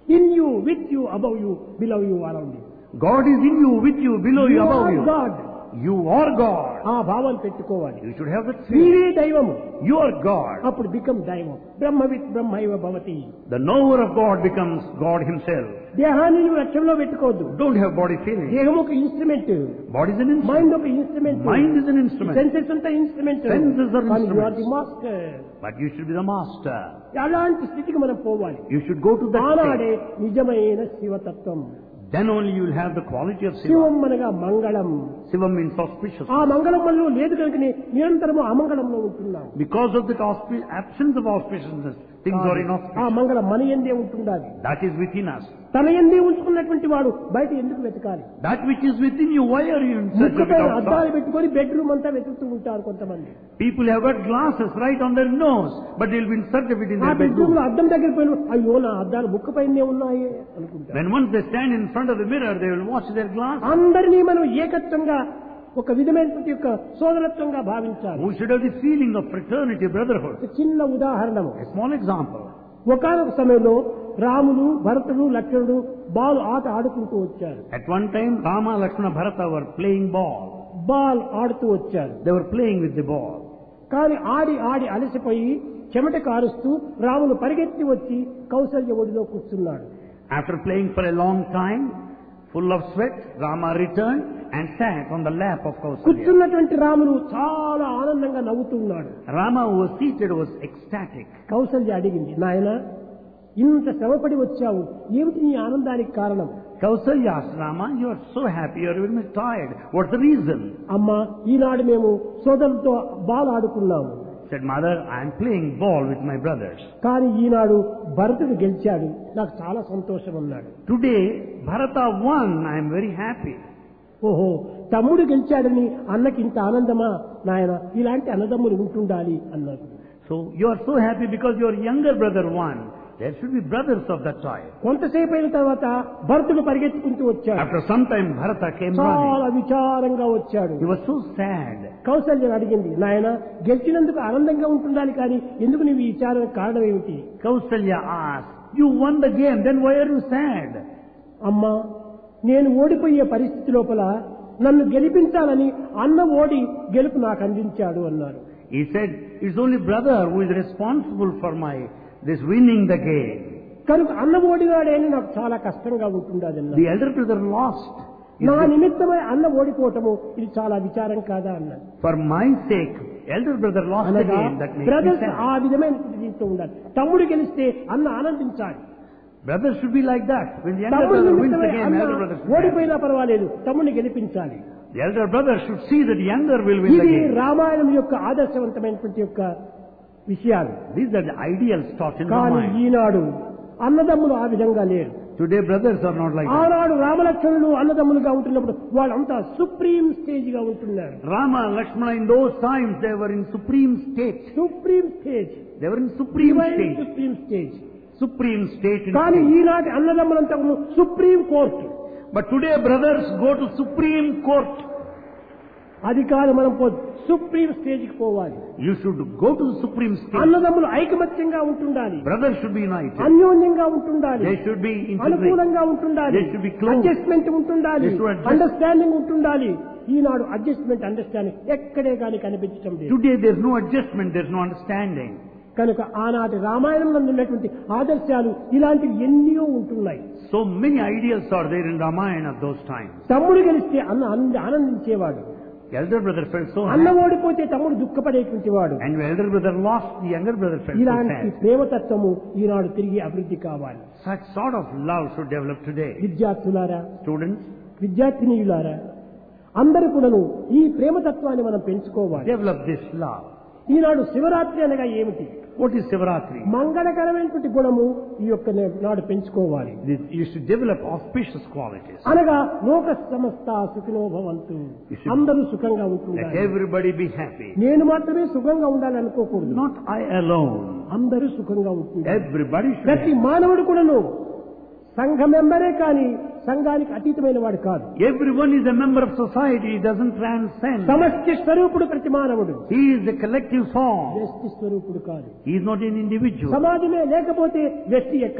In you, with you, above you, below you, around you. God is in you, with you, below you, You above are you. God. You are God. ఆ భావాలు పెట్టుకోవాలి. You should have that feeling. మీరే దైవము. You are God. అప్పుడు become దైవం. బ్రహ్మవిత్ బ్రహ్మైవ భవతి. The knower of God becomes God himself. దేహాన్ని నువ్వు లక్ష్యంలో పెట్టుకోవద్దు. Don't have body feeling. దేహం ఒక instrument. Body is an instrument. Mind ఒక instrument. Mind is an instrument. Senses అంతా ఇన్స్ట్రుమెంట్. Senses are కానీ you are instruments. the master. But you should be the master. అలాంటి స్థితికి మనం పోవాలి. You should go to that ఆనాడే state. నిజమైన శివతత్వం. Then only you will have the quality of Shiva. శివం అనగా మంగళం. Shiva means auspicious. ఆ మంగళం మనలో లేదు కనుకనే నిరంతరము అమంగళంలో ఉంటున్నాం. Because of the auspi- absence of auspiciousness, things are ఆ inauspicious. మంగళం మన యందే ఉంటుండాలి. That is within us. తన యందే ఉంచుకున్నటువంటి వాడు బయట ఎందుకు వెతకాలి? That which is within you, why are you in search of it ముక్కుపైన outside? అద్దాలు పెట్టుకొని బెడ్రూమ్ అంతా వెతుకుతూ ఉంటారు కొంతమంది. People have got glasses right on their nose, but they'll be in search of it in ఆ their బెడ్రూమ్ bedroom. లో అద్దం దగ్గర పోయిన అయ్యో నా అద్దాలు ముక్కుపైనే ఉన్నాయే అనుకుంటారు. When once they stand in front of the mirror, they will watch their glasses. అందరినీ మనం ఏకత్వంగా ఒక విధమైనటువంటి యొక్క సోదరత్వంగా భావించాలి. We should have the feeling of fraternity, brotherhood. ఒక చిన్న ఉదాహరణము. A small example. ఒకనొక సమయంలో రాములు భరతుడు లక్ష్మణుడు బాల్ ఆట ఆడుకుంటూ వచ్చారు. At one time, Rama, Lakshmana, Bharata were playing ball. Ball ఆడుతూ వచ్చారు. They were playing with the ball. కానీ ఆడి ఆడి అలసిపోయి చెమట కారుస్తూ రాములు పరిగెత్తి వచ్చి కౌసల్య ఒడిలో కూర్చున్నాడు. After playing for a long time, full of sweat, Rama returned and sat on the lap of Kausalya. కూర్చున్నటువంటి రాములు చాలా ఆనందంగా నవ్వుతున్నాడు. Rama, who was seated, was ecstatic. Kaushalya అడిగింది, నాయన ఇంత శ్రమపడి వచ్చావు, ఏమిటి నీ ఆనందానికి కారణం? Kausalya asked Rama, you are so happy, you are very much tired. What's the reason? అమ్మా, ఈనాడు మేము సోదరులతో బాల్ ఆడుకున్నాము. Said, Mother, I am playing ball with my brothers. కానీ ఈనాడు భరతుడు గెలిచాడు, నాకు చాలా సంతోషం అన్నాడు. Today, Bharata won, I am very happy. ఓహో, తమ్ముడు గెలిచాడని అన్నకి ఇంత ఆనందమా? నాయన, ఇలాంటి అన్నదమ్ములు ఉంటుండాలి అన్నారు. So, you are so happy because your younger brother won. There should be brothers of that type. కొంతసేపు అయిన తర్వాత భరతుడు పరిగెత్తుకుంటూ వచ్చాడు. After some time, Bharata came చాలా running. విచారంగా వచ్చాడు. He was so sad. Kaushalya అడిగింది, నాయన గెలిచినందుకు ఆనందంగా ఉంటుండాలి కానీ ఎందుకు నీవు ఈ విచారం కారణం ఏమిటి? Kausalya asked, you won the game, then why are you sad? అమ్మా, నేను ఓడిపోయే పరిస్థితి లోపల నన్ను గెలిపించాలని అన్న ఓడి గెలుపు నాకు అందించాడు అన్నారు. He said, it's only brother who is responsible for my this winning the game. కనుక అన్న ఓడినాడే అని నాకు చాలా కష్టంగా ఉంటుండది అన్నారు. The elder brother lost. నా నిమిత్తమై అన్న ఓడిపోవటము ఇది చాలా విచారం కాదా అన్నారు. For my sake, elder brother lost the అనగా game. That makes me brothers sad. ఆ విధమైన దీంతో ఉండాలి. తమ్ముడు గెలిస్తే అన్న ఆనందించాలి. Brothers should be like that. When the younger తమ్ముడు brother wins the నిమిత్తమై game, అన్న elder brother should be happy. ఓడిపోయినా పర్వాలేదు, తమ్ముడిని గెలిపించాలి. The elder brother should see that the younger will win the ఇది game. రామాయణం యొక్క ఆదర్శవంతమైనటువంటి యొక్క విషయాలు. These are the ideals taught in కానీ Ramayana. ఈనాడు అన్నదమ్ములు ఆ విధంగా లేరు. Today brothers are not like that. ఆనాడు రామలక్ష్మణులు అన్నదమ్ములుగా ఉంటున్నప్పుడు వాళ్ళంతా సుప్రీం స్టేజ్ గా ఉంటున్నారు. Rama and Lakshmana in those times, they were in supreme state. Supreme stage, They were in supreme state. Supreme stage. Supreme state. in కానీ state. ఈనాటి అన్నదమ్ములంతా supreme court. But today brothers go to supreme court. అధికారం మనం పో supreme stage కి పోవాలి. You should go to the supreme state. అన్నదమ్ములు ఐకమత్యంగా ఉంటుండాలి. Brothers should be united. అన్యోన్యంగా ఉంటుండాలి. They should be integrated. అనుకూలంగా ఉంటుండాలి. They should be close. Adjustment ఉంటుండాలి. They should adjust. అండర్స్టాండింగ్ ఉంటుండాలి. ఈనాడు అడ్జస్ట్మెంట్ అండర్స్టాండింగ్ ఎక్కడే కానీ కనిపించడం లేదు. Today there is no adjustment, there is no understanding. కనుక ఆనాటి రామాయణంలో ఉన్నటువంటి ఆదర్శాలు ఇలాంటివి ఎన్నో ఉంటున్నాయి. So many ideals are there in Ramayana at those times. తమ్ముడు గెలిస్తే అన్న ఆనంద- ఆనందించేవాడు. The elder brother felt so అన్న happy. ఓడిపోతే తమ్ముడు దుఃఖపడేటువంటి వాడు. And when elder brother lost, the younger brother felt so ఇలాంటి sad. ప్రేమతత్వము ఈనాడు తిరిగి అభివృద్ధి కావాలి. Such sort of love should develop today. విద్యార్థులారా, Students, విద్యార్థినీయులారా, అందరూ కూడాను ఈ ప్రేమతత్వాన్ని మనం పెంచుకోవాలి. develop this love. ఈనాడు శివరాత్రి అనగా ఏమిటి? What is Sivaratri? మంగళకరమైనటువంటి గుణము ఈ యొక్క నాడు పెంచుకోవాలి. This, you should develop auspicious qualities. అనగా లోక సమస్త సుఖినో భవంతు, అందరూ సుఖంగా Let ఉంటుండాలి. everybody be happy. నేను మాత్రమే సుఖంగా ఉండాలి అనుకోకూడదు. Not I alone. అందరూ సుఖంగా ఉంటుండాలి. Everybody should ప్రతి be. మానవుడు కూడాను సంఘ మెంబరే కానీ సంఘానికి అతీతమైన వాడు కాదు. Everyone is a member of society, he doesn't transcend. సమష్టి స్వరూపుడు ప్రతి మానవుడు, He is the collective form. వ్యష్టి స్వరూపుడు కాదు. He is not an individual. సమాజమే లేకపోతే వ్యక్తి ఎక్కడ?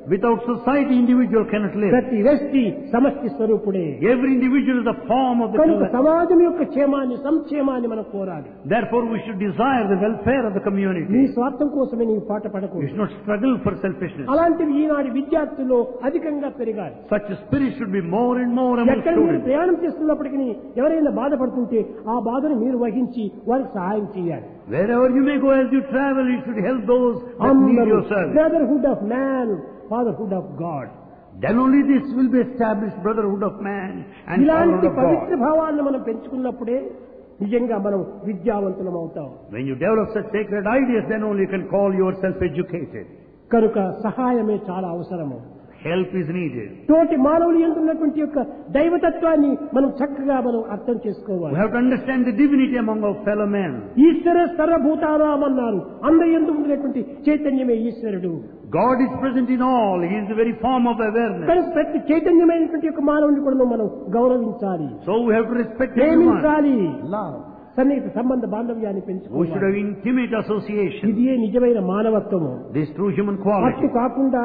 Without society, individual cannot live. ప్రతి వ్యక్తి సమష్టి స్వరూపుడే. Every individual is a form of the కనుక collective. సమాజం యొక్క క్షేమాన్ని సంక్షేమాన్ని మనం కోరాలి. Therefore, we should desire the welfare of the నీ community. స్వార్థం కోసమే నీవు పాట We పడకూడదు. should not struggle for selfishness. అలాంటివి ఈనాటి విద్యార్థుల్లో అధికంగా పెరిగాలి. Such a spirit should be more and more among ఎక్కడ మీరు students. ప్రయాణం చేస్తున్నప్పటికీ ఎవరైనా బాధపడుతుంటే ఆ బాధను మీరు వహించి వారికి సహాయం చేయాలి. Wherever you may go as you travel, you should help those that need your service. Brotherhood of man, fatherhood of God. Then only this will be established, brotherhood of man and ఇలాంటి fatherhood of పవిత్ర God. భావాలను మనం పెంచుకున్నప్పుడే నిజంగా మనం విద్యావంతులం అవుతాం. When you develop such sacred ideas, then only you can call yourself educated. కనుక సహాయమే చాలా అవసరము. Help is needed. తోటి మానవులు ఎందున్నటువంటి యొక్క దైవతత్వాన్ని మనం చక్కగా మనం అర్థం We చేసుకోవాలి. have to understand the divinity among our fellow men. ఈశ్వర సర్వభూతానాం అన్నారు. అందరి యందు ఉండేటువంటి చైతన్యమే ఈశ్వరుడు. God is present in all. He is the very form of awareness. కనుక ప్రతి చైతన్యమైనటువంటి యొక్క మానవుని కూడా మనం గౌరవించాలి, So we have to respect everyone. ప్రేమించాలి, Love. సన్నిహిత సంబంధ బాంధవ్యాన్ని We should పెంచుకోవాలి. have intimate association. ఇదే నిజమైన మానవత్వము. This true human అట్టు quality. కాకుండా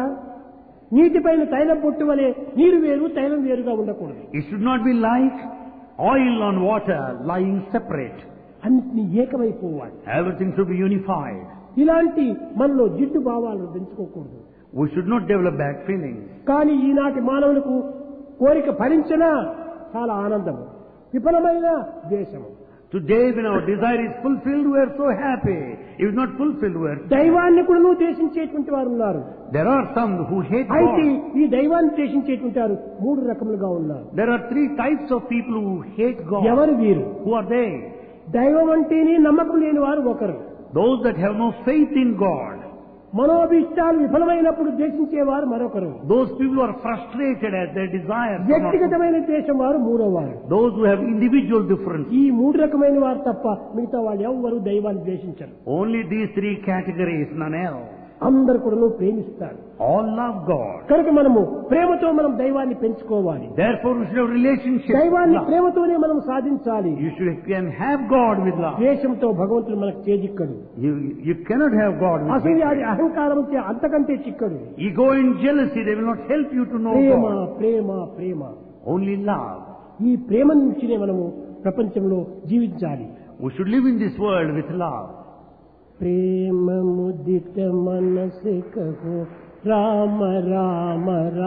నీటిపైన తైలం పొట్టు వలె నీరు వేరు తైలం వేరుగా ఉండకూడదు. It should not be like oil on water lying separate. అన్నిటినీ ఏకమైపోవాలి. Everything should be unified. ఇలాంటి మనలో జిడ్డు భావాలను పెంచుకోకూడదు. We should not develop bad feelings. కానీ ఈనాటి మానవులకు కోరిక ఫలించినా చాలా ఆనందము, విఫలమైన ద్వేషము. Today, when our desire is fulfilled, we are so happy. If not fulfilled, we are. దైవాన్ని కూడా నువ్వు ద్వేషించేటువంటి వారు ఉన్నారు. There are some who hate అయితే God. ఈ దైవాన్ని ద్వేషించేటువంటి వారు మూడు రకములుగా ఉన్నారు. There are three types of people who hate God. ఎవరు వీరు? Who are they? దైవం అంటేనే నమ్మకం లేని వారు ఒకరు. Those that have no faith in God. మనోభిష్టాలు విఫలమైనప్పుడు ద్వేషించేవారు మరొకరు. Those people who are frustrated at their desires. are not- వ్యక్తిగతమైన ద్వేషం వారు మూడో వారు. Those who have individual difference. ఈ మూడు రకమైన వారు తప్ప మిగతా వాళ్ళు ఎవ్వరూ దైవాన్ని ద్వేషించరు. Only these three categories, none else. అందరు కూడా ప్రేమిస్తారు. All love God. కనుక మనము ప్రేమతో మనం దైవాన్ని పెంచుకోవాలి. Therefore, we should have relationship. దైవాన్ని Love. ప్రేమతోనే మనం సాధించాలి. You should can have God with love. ద్వేషంతో భగవంతుడు మనకు చేజిక్కడు. You, you cannot have God with అసూయాది hatred. అహంకారం అంతకంటే చిక్కడు. Ego and jealousy, they will not help you to know Prema God. Prema Prema Only love. ఈ ప్రేమ నుంచినే మనము ప్రపంచంలో జీవించాలి. We should live in this world with love. ప్రేమ ముదిత మనసే కహో రామ రామ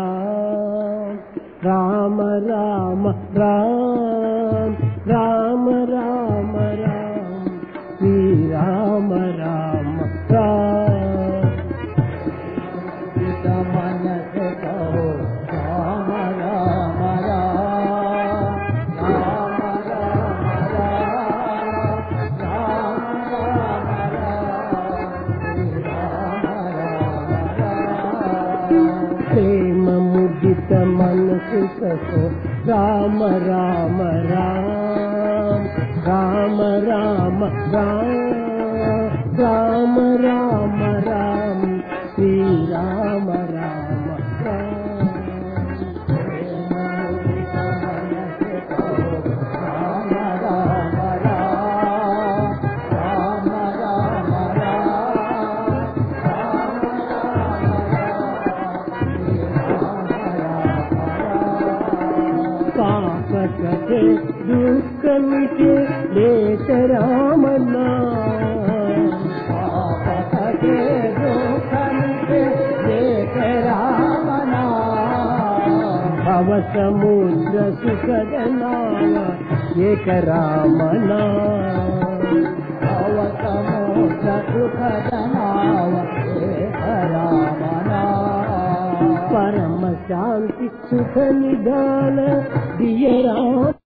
రామ రామ రామ రామ రామ రామ రామ శ్రీ రామ రామ రామ ముదిత మనసే కహో రామ రామ రామ రామ రామ ప్రేమ ముదిత మనసు కహో రామ రామ రామ రామ రామ రామ రామ రామ రామ శ్రీ రామ రామ రామ ప్రేమ ముదిత మనసు కహో రామ రామ రామ రామ పాప కథే దుఃఖ మిటే లేత రామన్నా పాప కథే దుఃఖ మిటే లేత రామనా భవ సముద్ర సుఖదనావ ఏక రామనా భవ సముద్ర సుఖదనావ ఏక రామనా పరమ శాంతి సుఖ నిదాన దియ రామ